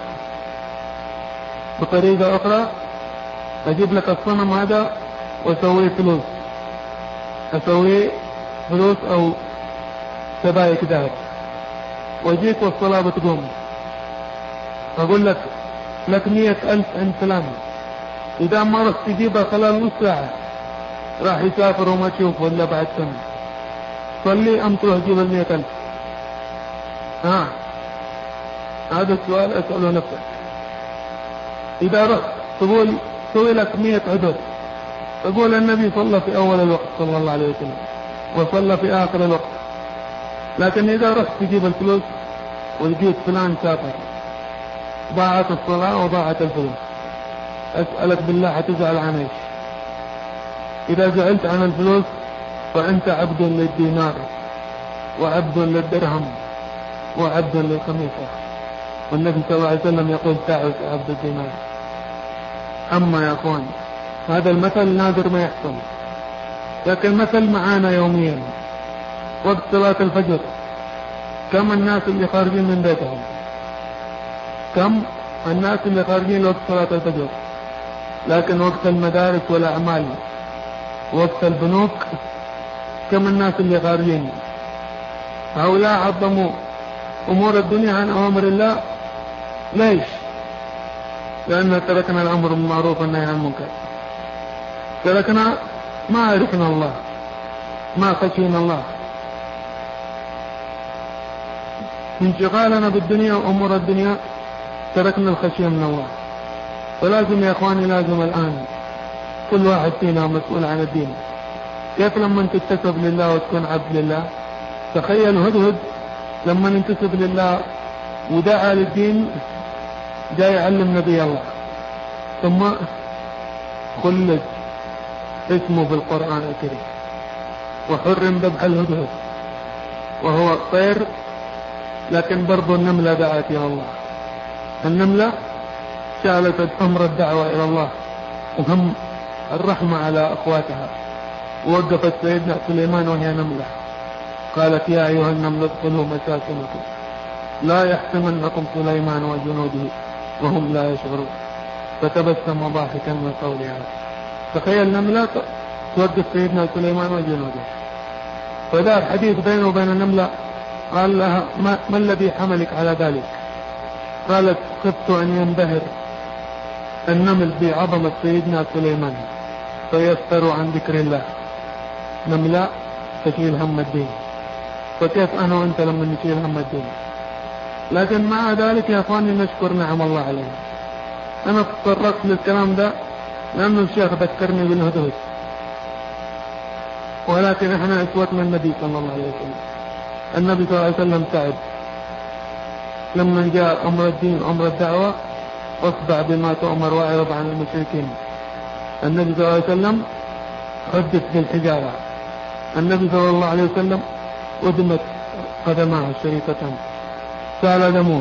بطريقة اخرى اجيب لك الصنم هذا واسويه فلوس أسوي فلوس أو سبائك ذهب، وجيت والصلاة بتقوم، أقول لك لك مية ألف عند فلان، إذا ما رحت تجيبها خلال نص ساعة راح يسافر وما تشوف ولا بعد سنة، صلي أم تروح تجيب المية ألف؟ ها هذا السؤال أسأله نفسك. إذا رحت تقول سوي لك مية عذر، تقول النبي صلى في أول الوقت صلى الله عليه وسلم وصلى في آخر الوقت، لكن إذا رحت تجيب الفلوس ولقيت فلان سافر، ضاعت الصلاة وضاعت الفلوس، أسألك بالله هتزعل عن ايش؟ إذا زعلت عن الفلوس فأنت عبد للدينار وعبد للدرهم وعبد للخميسة، والنبي صلى الله عليه وسلم يقول تعس عبد الدينار. أما يا أخوان هذا المثل نادر ما يحصل، لكن مثل معانا يوميا. وقت صلاة الفجر كم الناس اللي خارجين من بيتهم؟ كم الناس اللي خارجين وقت صلاة الفجر؟ لكن وقت المدارس والأعمال وقت البنوك كم الناس اللي خارجين؟ هؤلاء عظموا أمور الدنيا عن أوامر الله. ليش؟ لأن تركنا الأمر بالمعروف والنهي عن المنكر، تركنا ما عرفنا الله، ما خشينا الله، انشغالنا بالدنيا وأمور الدنيا تركنا الخشية من الله. فلازم يا إخواني لازم الآن كل واحد فينا مسؤول عن الدين. كيف لما تنتسب لله وتكون عبد لله؟ تخيل هدهد لما ننتسب لله ودعا للدين جاي يعلم نبي الله، ثم خلد اسمه في القرآن الكريم وحرم ذبح الهدهد وهو الطير، لكن برضو النملة دعت إلى الله. النملة شالت أمر الدعوة إلى الله وهم الرحمة على أخواتها، ووقفت سيدنا سليمان وهي نملة قالت يا أيها النمل ادخلوا مساكنكم لا يحطمنكم سليمان وجنوده وهم لا يشعرون، فتبسم ضاحكا من قولها. تخيل نملة توقف سيدنا سليمان وجنوده، فدار حديث بينه وبين النملة، قال لها ما, ما الذي حملك على ذلك؟ قالت خفت أن ينبهر النمل بعظمة سيدنا سليمان فيفتر عن ذكر الله. نملة تشيل هم الدين، فكيف أنا وأنت لما نشيل هم الدين؟ لكن مع ذلك يا أخواني نشكر نعم الله علينا. أنا تطرقت للكلام ده لأنه الشيخ ذكرني بالهدهد، ولكن إحنا أسوتنا النبي صلى الله عليه وسلم. النبي صلى الله عليه وسلم تعب لما جاء أمر الدين أمر الدعوة، اصدع بما تؤمر واعرض عن المشركين. النبي صلى الله عليه وسلم حدث بالحجارة، النبي صلى الله عليه وسلم أدمت قدماه الشريفتان، سال دموه،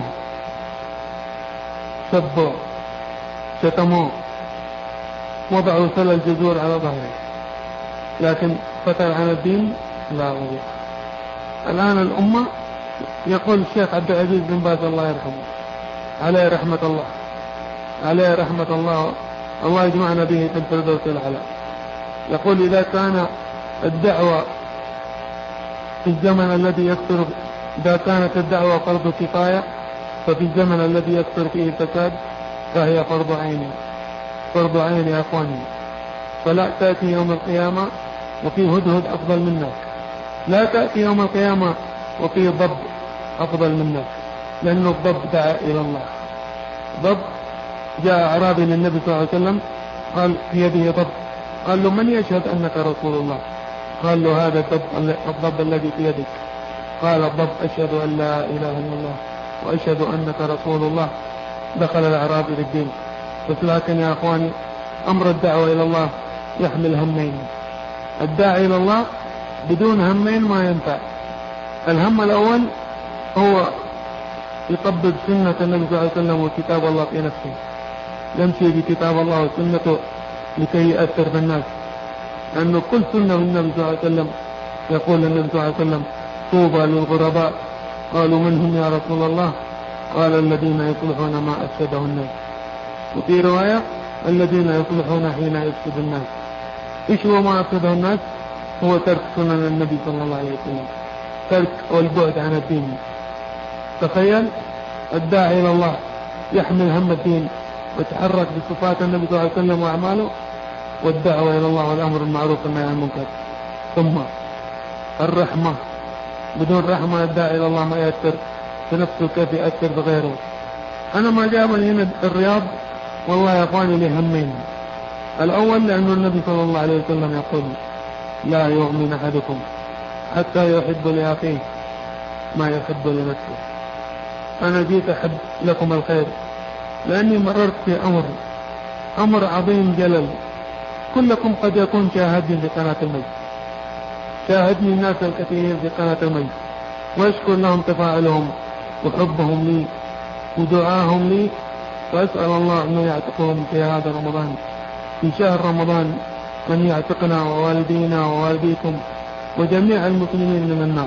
سبوا شتموه، وضعوا سل الجذور على ظهره، لكن فتر عن الدين لا وضع. الآن الأمة يقول الشيخ عبد العزيز بن باز الله يرحمه عليه رحمة الله عليه رحمة الله الله يجمعنا به في الفردوس الأعلى، يقول إذا كان الدعوة في الزمن الذي يكثر إذا كانت الدعوة فرض كفاية، ففي الزمن الذي يكثر فيه الفساد فهي فرض عين. فرض عين يا أخواني. فلا تأتي يوم القيامة وفي هدهد أفضل منك، لا تأتي يوم القيامة وفي ضب أفضل منك، لأنه الضب دعا إلى الله. ضب جاء أعرابي للنبي صلى الله عليه وسلم قال في يده ضب، قال له من يشهد أنك رسول الله؟ قال له هذا الضب, الضب الذي في يدك. قال الضب أشهد أن لا إله إلا الله وأشهد أنك رسول الله. دخل الأعرابي للدين. بس لكن يا أخواني أمر الدعوة إلى الله يحمل همين. الداعي إلى الله بدون همين ما ينفع. الهم الأول هو يطبق سنة النبي صلى الله عليه وسلم وكتاب الله في نفسه، يمشي بكتاب الله وسنته لكي يأثر بالناس، لأنه كل سنة من النبي صلى الله عليه وسلم يقول النبي صلى الله عليه وسلم طوبى للغرباء. قالوا من هم يا رسول الله؟ قال الذين يصلحون ما أفسده الناس. وفي رواية الذين يصلحون حين يفسد الناس. إيش هو ما أفسده الناس؟ هو ترك سنن النبي صلى الله عليه وسلم، ترك والبعد عن الدين. تخيل الداعي إلى الله يحمل هم الدين ويتحرك بصفات النبي صلى الله عليه وسلم وأعماله، والدعوة إلى الله والأمر بالمعروف والنهي عن المنكر. ثم الرحمة، بدون رحمة الداعي إلى الله ما يأثر بنفسه كيف يأثر بغيره. أنا ما جابني هنا الرياض والله يا أخواني لي همين. الأول لأن النبي صلى الله عليه وسلم يقول لا يؤمن أحدكم حتى يحب لأخيه ما يحب لنفسه. أنا جيت أحب لكم الخير لأني مررت في أمر أمر عظيم جلل. كلكم قد يكون شاهدني في قناة المجد، شاهدني الناس الكثير في قناة المجد، وأشكر لهم تفاعلهم وحبهم لي ودعاهم لي، وأسأل الله أنه يعتقهم في هذا رمضان، في شهر رمضان، من يعتقنا ووالدينا ووالديكم وجميع المسلمين من النار.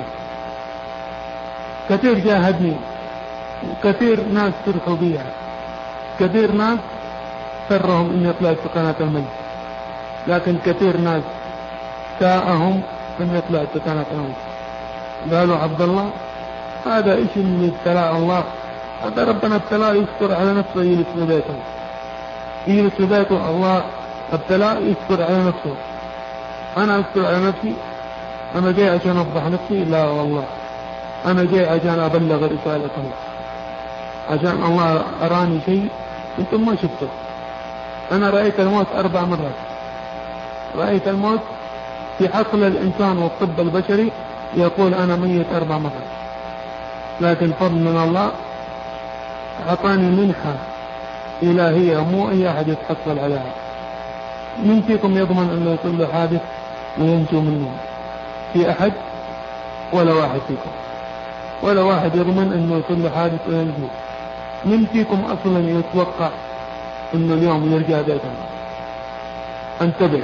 كثير جاهدني وكثير ناس فرحوا بيها، كثير ناس سرهم إني أطلعت في قناة المجد، لكن كثير ناس ساءهم إني أطلعت في قناة المجد. قالوا عبد الله هذا إيش من ابتلاء الله، هذا ربنا ابتلاء يستر على نفسه يجلس في بيته، يجلس في بيته الله ابتلاء يستر على نفسه. أنا أستر على نفسي؟ أنا جاي عشان أفضح نفسي؟ لا والله، أنا جاي عشان أبلغ رسالة الله، عشان الله أراني شيء أنتم ما شفته. أنا رأيت الموت أربع مرات، رأيت الموت في عقل الإنسان والطب البشري يقول أنا ميت أربع مرات، لكن فضل من الله أعطاني منحة إلهية مو أي أحد يتحصل عليها. من فيكم يضمن أنه يصل له حادث وينجو منه؟ في أحد؟ ولا واحد فيكم، ولا واحد يضمن أنه يصل له حادث وينجو. من فيكم أصلا يتوقع أنه اليوم يرجع بيته؟ انتبه،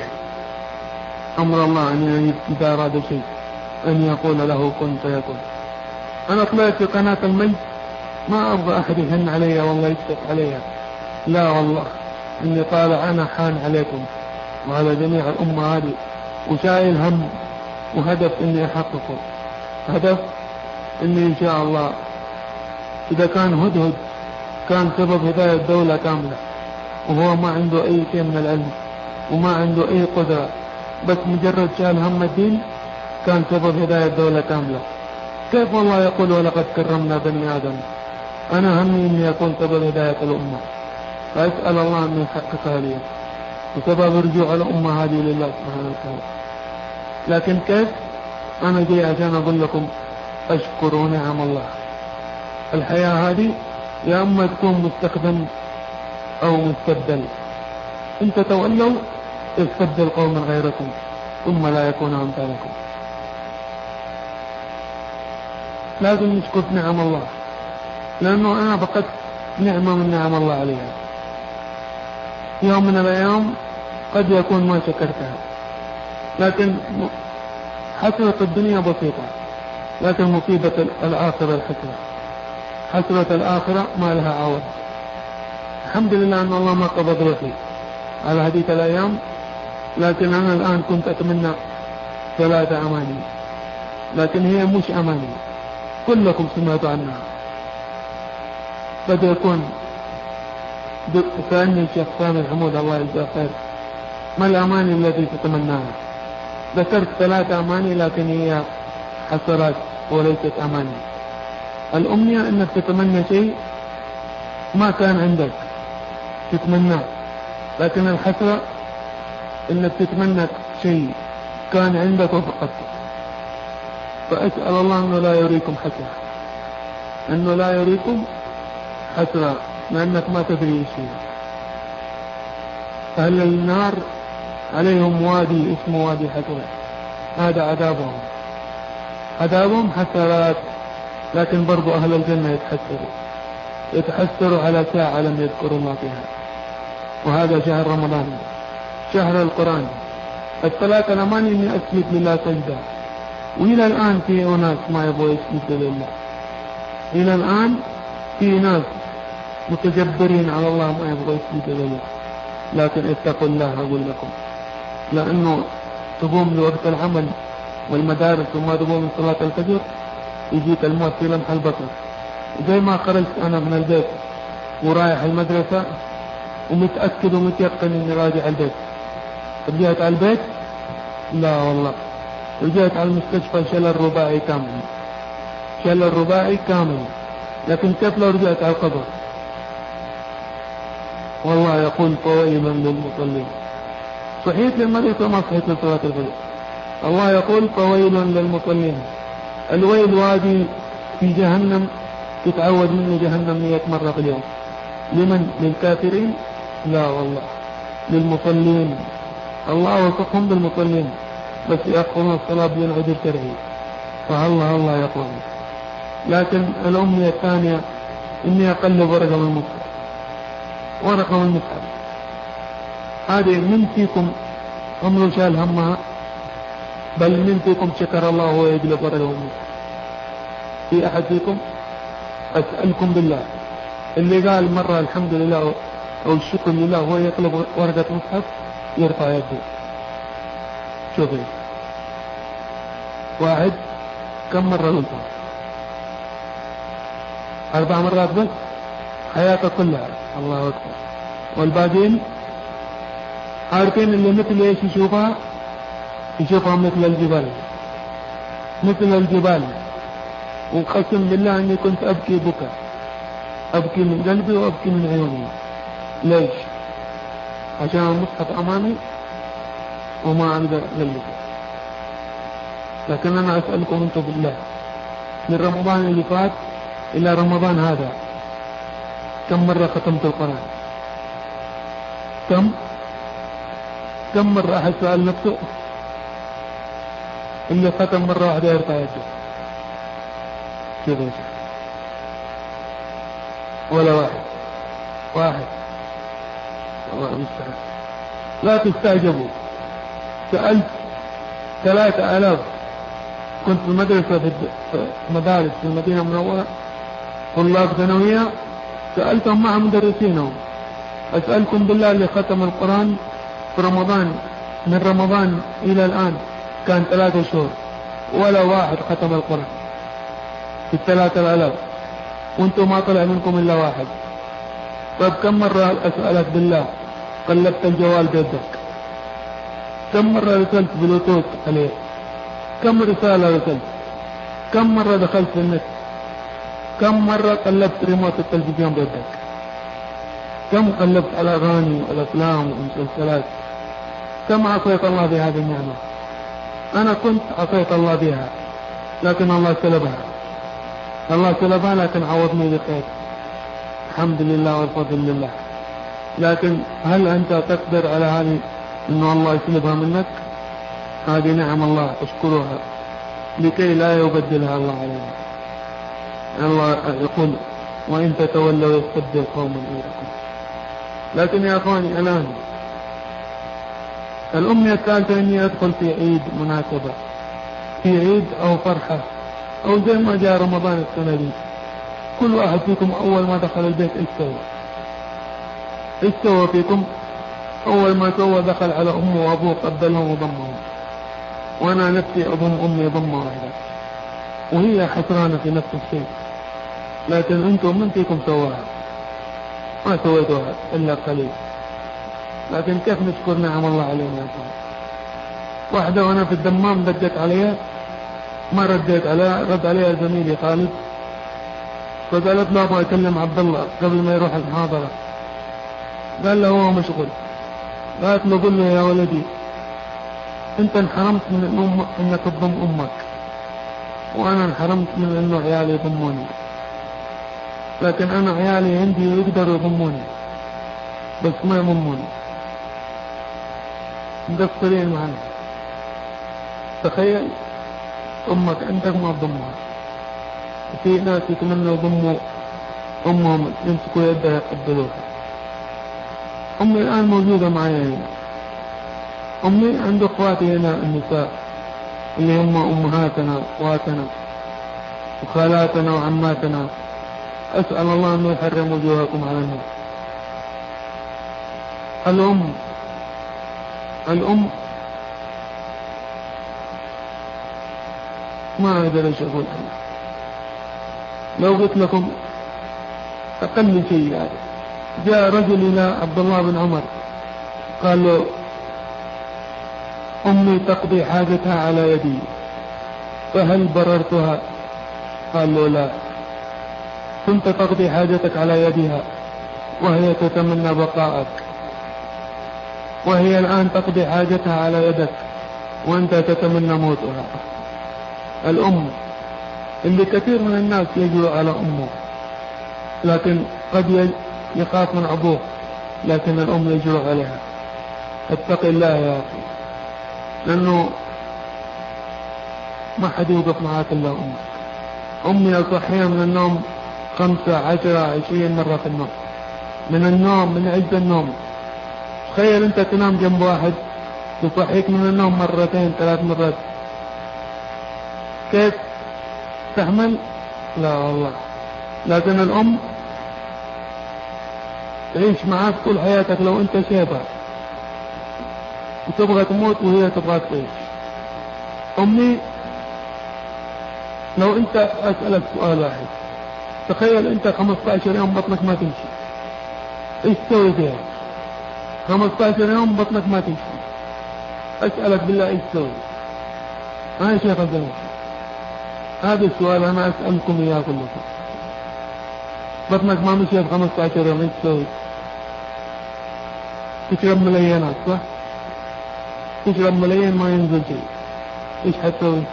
أمر الله أن إذا أراد شيء أن يقول له كن فيكون. أنا طلعت في قناة المجد ما أبغى أحد يهن علي والله يشتق عليها، لا والله إني طالع أنا حان عليكم وعلى جميع الأمة هذه، وشايل هم وهدف إني أحققه، هدف إني إن شاء الله إذا كان هدهد كان سبب هداية الدولة كاملة وهو ما عنده أي شيء من العلم وما عنده أي قدرة، بس مجرد شال هم الدين كان سبب هداية الدولة كاملة. كيف والله يقول ولقد كرمنا بني آدم؟ أنا همي إني أكون سبب هداية الأمة، فأسأل الله أن يحققها لي وسبب رجوع الأمة هذه لله سبحانه وتعالى. لكن كيف؟ أنا جاي عشان أقول لكم أشكروا نعم الله. الحياة هذه يا أما تكون مستخدم أو مستبدل، إن تتولوا يستبدل قوما غيركم ثم لا يكون أمثالكم. لازم نشكر نعم الله، لأنه أنا فقدت نعمة من نعم الله عليها. يوم من الأيام قد يكون ما شكرتها، لكن حسرة الدنيا بسيطة، لكن مصيبة الآخرة الحسرة، حسرة الآخرة ما لها عوض. الحمد لله أن الله ما قبض روحي على هذه الأيام، لكن أنا الآن كنت أتمنى ثلاثة أماني، لكن هي مش أماني، كلكم سمعتوا عنها. قد يكون كأن الشيخ سامي الحمود الله يجزاه خير، ما الأماني التي تتمناها؟ ذكرت ثلاثة أماني لكن هي حسرات وليست أماني. الأمنية أنك تتمنى شيء ما كان عندك تتمناه، لكن الحسرة أنك تتمنى شيء كان عندك وفقدته. فأسأل الله أنه لا يريكم حسرة، أنه لا يريكم حسرة، لأنك ما تدري شيء. أهل النار عليهم وادي اسمه وادي حسرة، هذا عذابهم، عذابهم حسرات. لكن برضو أهل الجنة يتحسروا يتحسروا على ساعة لم يذكروا الله فيها. وهذا شهر رمضان، شهر القرآن. الثلاثة الأماني إني أسجد لله سجدة، وإلى الآن في أناس ما يبغوا يسجدوا لله، إلى الآن في ناس متجبرين على الله ما يبغوا يسجدوا لله. لكن اتقوا الله أقول لكم، لأنه تقوم لوقت العمل والمدارس وما تقوم من صلاة الفجر يجيك الموت في لمح البصر. زي ما خرجت أنا من البيت ورايح المدرسة ومتأكد ومتيقن إني راجع البيت، رجعت على البيت لا والله، رجعت على المستشفى شل الرباعي كامل، شل الرباعي كامل. لكن كيف لو رجعت على القبر؟ والله يقول فويل للمصلين. صحيت للمريض وما صحيت لصلاة الفجر. الله يقول فويل للمصلين. الويل وادي في جهنم تتعود منه جهنم مئة مرة في اليوم. لمن؟ للكافرين؟ لا والله، للمصلين. الله وصفهم بالمصلين، بس يأخذون الصلاة بدون عذر شرعي، فالله الله يقوم. لكن الأمنية الثانية إني أقلب ورقة من المصحف، ورقة من المصحف هذه من فيكم عمره شال همها؟ بل من فيكم شكر الله وهو يقلب ورقة من المصحف؟ في أحد فيكم؟ أسألكم بالله اللي قال مرة الحمد لله أو الشكر لله وهو يقلب ورقة مصحف يرفع يده. شوفي واحد كم مرة قلتها؟ أربع مرات بس حياته كلها. الله أكبر. والباقين عارفين اللي مثل إيش يشوفها؟ يشوفها مثل الجبال، مثل الجبال. وقسم بالله أني كنت أبكي بكى، أبكي من قلبي وأبكي من عيوني. ليش؟ عشان المصحف أمامي وما أقدر أغلبه. لكن أنا أسألكم أنتم بالله، من رمضان اللي فات إلى رمضان هذا كم مرة ختمت القرآن؟ كم؟ كم مرة أحد سأل نفسه؟ اللي ختم مرة واحدة يرفع يده كذا، ولا واحد واحد الله المستعان. لا تستعجبوا، سألت ثلاثة آلاف، كنت في مدرسة في مدارس في المدينة المنورة، طلاب ثانوية، سألتهم مع مدرسينهم أسألكم بالله اللي ختم القرآن في رمضان من رمضان إلى الآن كان ثلاثة شهور ولا واحد ختم القرآن في الثلاثة آلاف، وانتم ما طلع منكم إلا واحد. طيب كم مرة أسألك بالله قلبت الجوال بيدك؟ كم مرة رسلت بلوتوث عليه؟ كم رسالة رسلت؟ كم مرة دخلت في النت؟ كم مرة قلبت ريموت التلفزيون بيدك؟ كم قلبت على الأغاني والأفلام والمسلسلات؟ كم عصيت الله بهذه النعمة؟ أنا كنت عصيت الله بها، لكن الله سلبها، الله سلبها لكن عوضني بخير، الحمد لله والفضل لله. لكن هل أنت تقدر على هذه إنه الله يسلبها منك؟ هذه نعم الله اشكرها لكي لا يبدلها الله علينا. الله يقول وإن تتولوا يستبدل قوما غيركم. لكن يا أخواني الآن الأمنية الثالثة إني أدخل في عيد مناسبة، في عيد أو فرحة أو زي ما جاء رمضان السنة دي، كل واحد فيكم أول ما دخل البيت إيش سوى؟ إيش سوى فيكم؟ أول ما سوى دخل على أمه وأبوه قبلهم وضمهم، وأنا نفسي أضم أمي ضمة واحدة وهي حسرانة في نفس الشيء، لكن أنتم من فيكم سواها؟ ما سويتوها إلا قليل. لكن كيف نشكر نعم الله علينا؟ واحدة وأنا في الدمام دقت عليها ما رديت عليها، رد عليها زميلي خالد فقالت لا أبغى أكلم عبد الله قبل ما يروح المحاضرة. قال له هو مشغول. قالت له قل له يا ولدي أنت انحرمت من الأم أنك تضم أمك، وأنا انحرمت من أنه عيالي يضموني، لكن أنا عيالي عندي يقدروا يضموني بس ما يضموني، مقصرين معنا. تخيل أمك عندك ما تضمها. في ناس يتمنوا يضموا أمهم يمسكوا يدها يقبلوها. أمي الآن موجودة معي هنا، أمي عند أخواتي هنا النساء اللي هم أمهاتنا وأخواتنا وخالاتنا وعماتنا، أسأل الله أنه يحرم وجوهكم على النار. الأم الأم ما أقدر إيش أقول أنا. لو قلت لكم أقل شيء يعني جاء رجل إلى عبد الله بن عمر قال له أمي تقضي حاجتها على يدي فهل بررتها؟ قال له لا. كنت تقضي حاجتك على يدها وهي تتمنى بقاءك، وهي الآن تقضي حاجتها على يدك وأنت تتمنى موتها. الأم اللي كثير من الناس يجوا على أمه لكن قد يخاف من أبوه، لكن الأم يجوا عليها. اتق الله يا أخي، لأنه ما حد يوقف معاك إلا أمك. أمي أصحيها من النوم خمسة عشرة عشرين مرة في النوم، من النوم من عز النوم. تخيل أنت تنام جنب واحد تصحيك من النوم مرتين ثلاث مرات، كيف تحمل؟ لا والله. لكن الأم تعيش معاك طول حياتك لو أنت شايفها وتبغى تموت وهي تبغى تعيش. أمي لو أنت أسألك سؤال واحد، تخيل أنت خمسة عشر يوم بطنك ما تمشي، إيش تسوي فيها؟ خمسة عشر يوم بطنك ما تمشي، أسألك بالله إيش تسوي؟ ما يا شيخ الجنة، هذا السؤال أنا أسألكم إياه كلكم. بطنك ما مشي بخمسة عشر يوم إيش تسوي؟ تشرب مليانات صح؟ تشرب مليان ما ينزل شيء، إيش حتسوي؟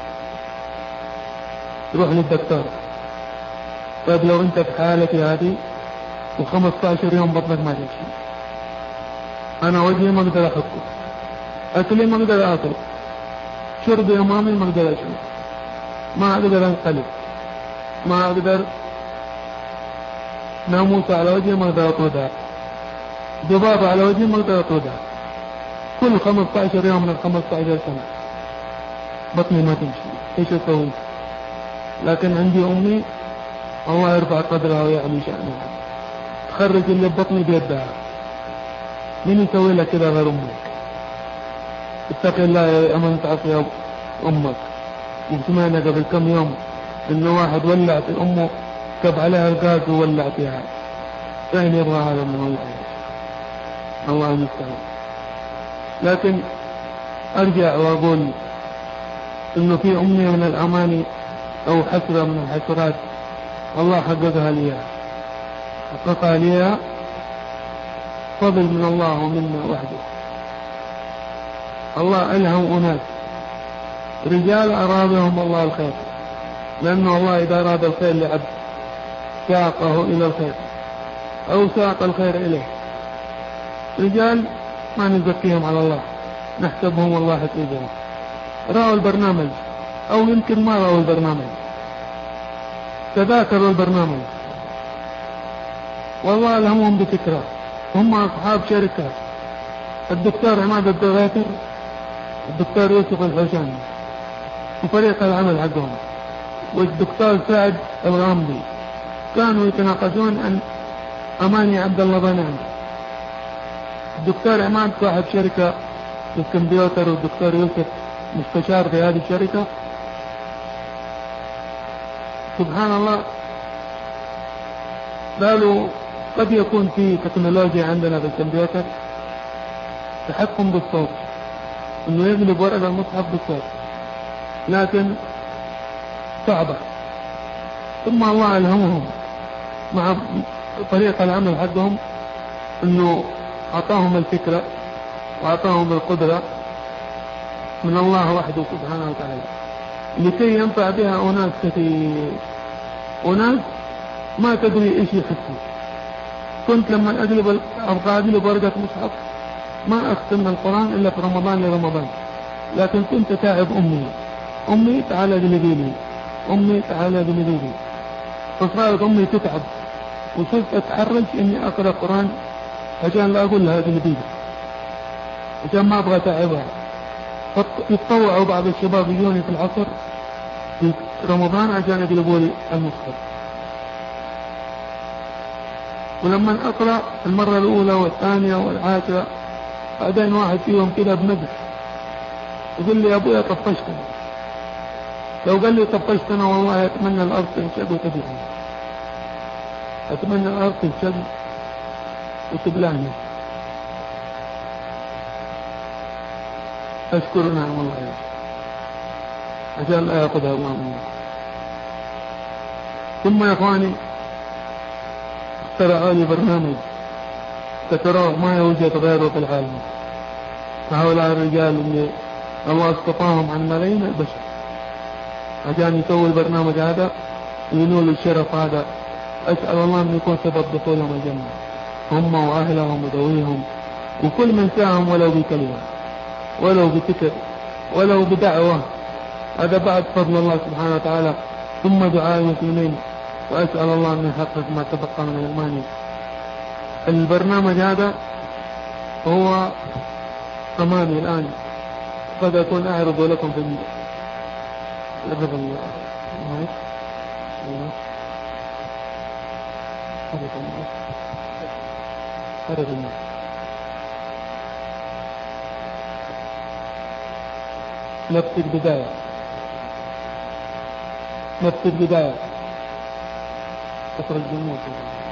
تروح للدكتور. طيب لو أنت في حالتي هذه وخمسة عشر يوم بطنك ما تمشي، أنا وجهي ما أقدر أحكه، أكلي ما أقدر أكل، شربي أمامي ما أقدر أشرب، ما أقدر أنقلب، ما أقدر ناموس على وجهي ما أقدر أطردها، ذبابة على وجهي ما أقدر أطردها. كل خمسة عشر يوم من خمسة عشر سنة بطني ما تمشي، إيش أسوي؟ لكن عندي أمي الله يرفع قدرها ويعلي شأنها، تخرج اللي ببطني بيدها. مين يسوي لك كذا غير أمك؟ اتق الله يا أمن تعصي أمك. وسمعنا قبل كم يوم إنه واحد ولع في أمه، كب عليها الغاز وولع فيها. فين يبغى هذا من الله؟ الله المستعان. لكن أرجع وأقول إنه في أمنية من الأماني أو حسرة من الحسرات الله حققها لي، حققها لي فضل من الله ومنا وحده. الله ألهم أناس رجال أرادهم الله الخير، لأنه الله إذا أراد الخير لعبد ساقه إلى الخير أو ساق الخير إليه. رجال ما نزكيهم على الله، نحسبهم والله حسيبهم، رأوا البرنامج أو يمكن ما رأوا البرنامج، تذاكروا البرنامج والله ألهمهم بفكرة. هم أصحاب شركة، الدكتور عماد الدغيتر، الدكتور يوسف الحسين وفريق العمل حقهم، والدكتور سعد الغامدي، كانوا يتناقشون عن أماني عبد الله بنان. الدكتور عماد صاحب شركة في الكمبيوتر، والدكتور يوسف مستشار في هذه الشركة. سبحان الله، قالوا قد يكون في تكنولوجيا عندنا في الكمبيوتر تحكم بالصوت، انه يقلب ورقة المصحف بالصوت، لكن صعبة. ثم الله ألهمهم مع طريقة العمل حقهم انه اعطاهم الفكرة واعطاهم القدرة من الله وحده سبحانه وتعالى، لكي ينفع بها أناس كثير، أناس ما تدري إيش يحسوا. كنت لما أقلب أبغى أقلب ورقة مصحف ما أختم القرآن إلا في رمضان لرمضان، لكن كنت تعب أمي، أمي تعالى قلبي لي، أمي تعالى قلبي لي، فصارت أمي تتعب وصرت أتحرج إني أقرأ القرآن عشان لا أقول لها قلبي، عشان ما أبغى تعبها. يتطوعوا بعض الشباب يجوني في العصر في رمضان عشان يقلبوا لي المصحف، ولما أقرأ المرة الأولى والثانية والعاشرة بعدين واحد فيهم كده بنقص يقول لي يا أبويا طفشتني، لو قال لي طفشت أنا والله أتمنى الأرض تنشق وتبلعني، أتمنى الأرض تنشق وتبلعني. أشكر نعم الله يا عشان لا يأخذها الله منك. ثم يا إخواني اخترعوا لي برنامج تتراه ما يوجد غيره في العالم. فهؤلاء الرجال اللي الله اصطفاهم عن ملايين البشر عشان يسوي البرنامج هذا وينولوا الشرف هذا. أسأل الله أن يكون سبب دخولهم الجنة هم وأهلهم وذويهم وكل من ساهم ولو بكلمة ولو بفكر ولو بدعوة. هذا بعد فضل الله سبحانه وتعالى ثم دعاء المسلمين. وأسأل الله أن يحقق ما تبقى من إيماني. البرنامج هذا هو أمامي الآن، قد أكون أعرض لكم في الرب الله. أعرض الله نفس البداية، نفس البداية تخرج بالموت.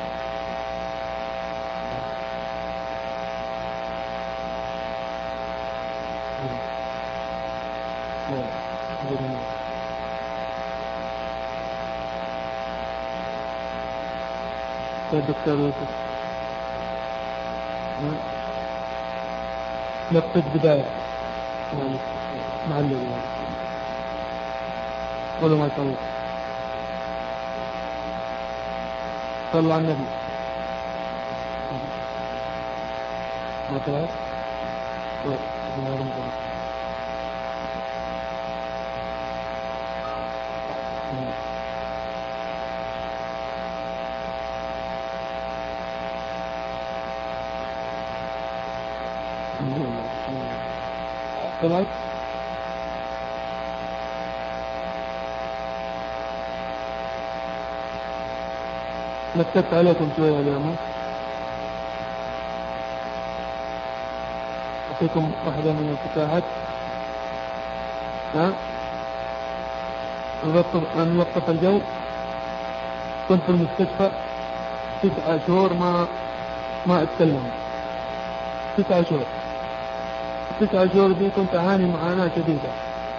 الدكتور يوسف نفس البداية معلم قولوا ما شاء الله. صلوا على النبي. ما طلعت طلعت نكتبت عليكم شوية اليوم. أعطيكم واحدة من الفتاحات. ها نلطف الجو. كنت في المستشفى تسعة شهور ما ما أتكلم. تسعة شهور تسعة شهور دي كنت أعاني معاناة شديدة.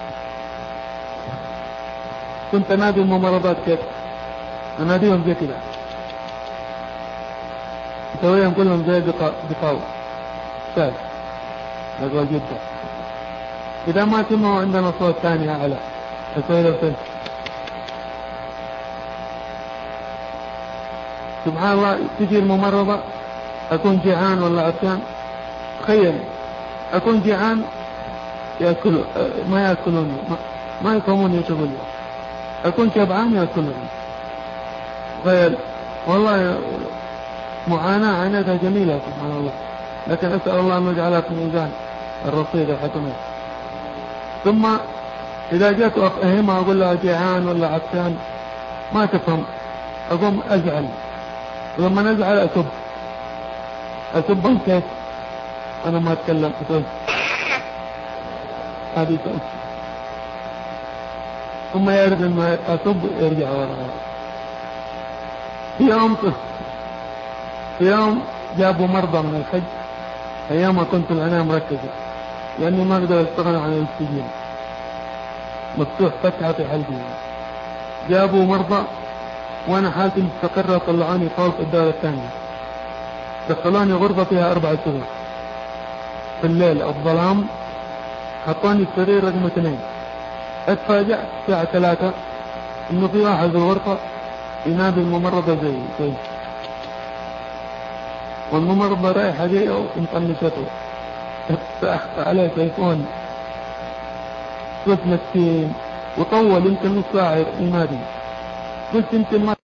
كنت أنادي الممرضات كيف أناديهم زي كده سويهم كلهم زي بقاوة شاذ أقول جدا. إذا ما سمعوا عندنا صوت ثاني أعلى أسوي له فن. سبحان الله تجي الممرضة أكون جيعان ولا عطشان. تخيل أكون جيعان يأكلوا ما يأكلوني ما, ما يقومون يشغلوا. أكون شبعان يأكلوني. تخيل والله معاناة عنادها جميلة سبحان الله. لكن أسأل الله أن يجعلها في ميزان الرصيد الحكمات. ثم إذا جاءت أفهمها أقول لها جيعان ولا عطشان ما تفهم. أقوم أزعل. ولما نزعل أسب أسبهم كيف أنا ما أتكلم أسب هذه سؤال. ثم يرد أن أسب يرجع وراء. في يوم في يوم جابوا مرضى من الحج أيام ما كنت العناية مركزة لأني ما أقدر أستغنى عن الأكسجين مفتوح فتحة في حلقي. جابوا مرضى وأنا حالتي مستقرة. طلعوني فوق الدار الثانية دخلوني غرفة فيها أربع سرير في الليل الظلام. حطوني السرير رقم اثنين. اتفاجأت الساعة ثلاثة إنه في واحد في الغرفة ينادي الممرضة زي زي والممرضة رايحة جاية ومطنشته. فتحت عليه تليفون قلت مسكين وطول يمكن نص ساعة ينادي. قلت يمكن ما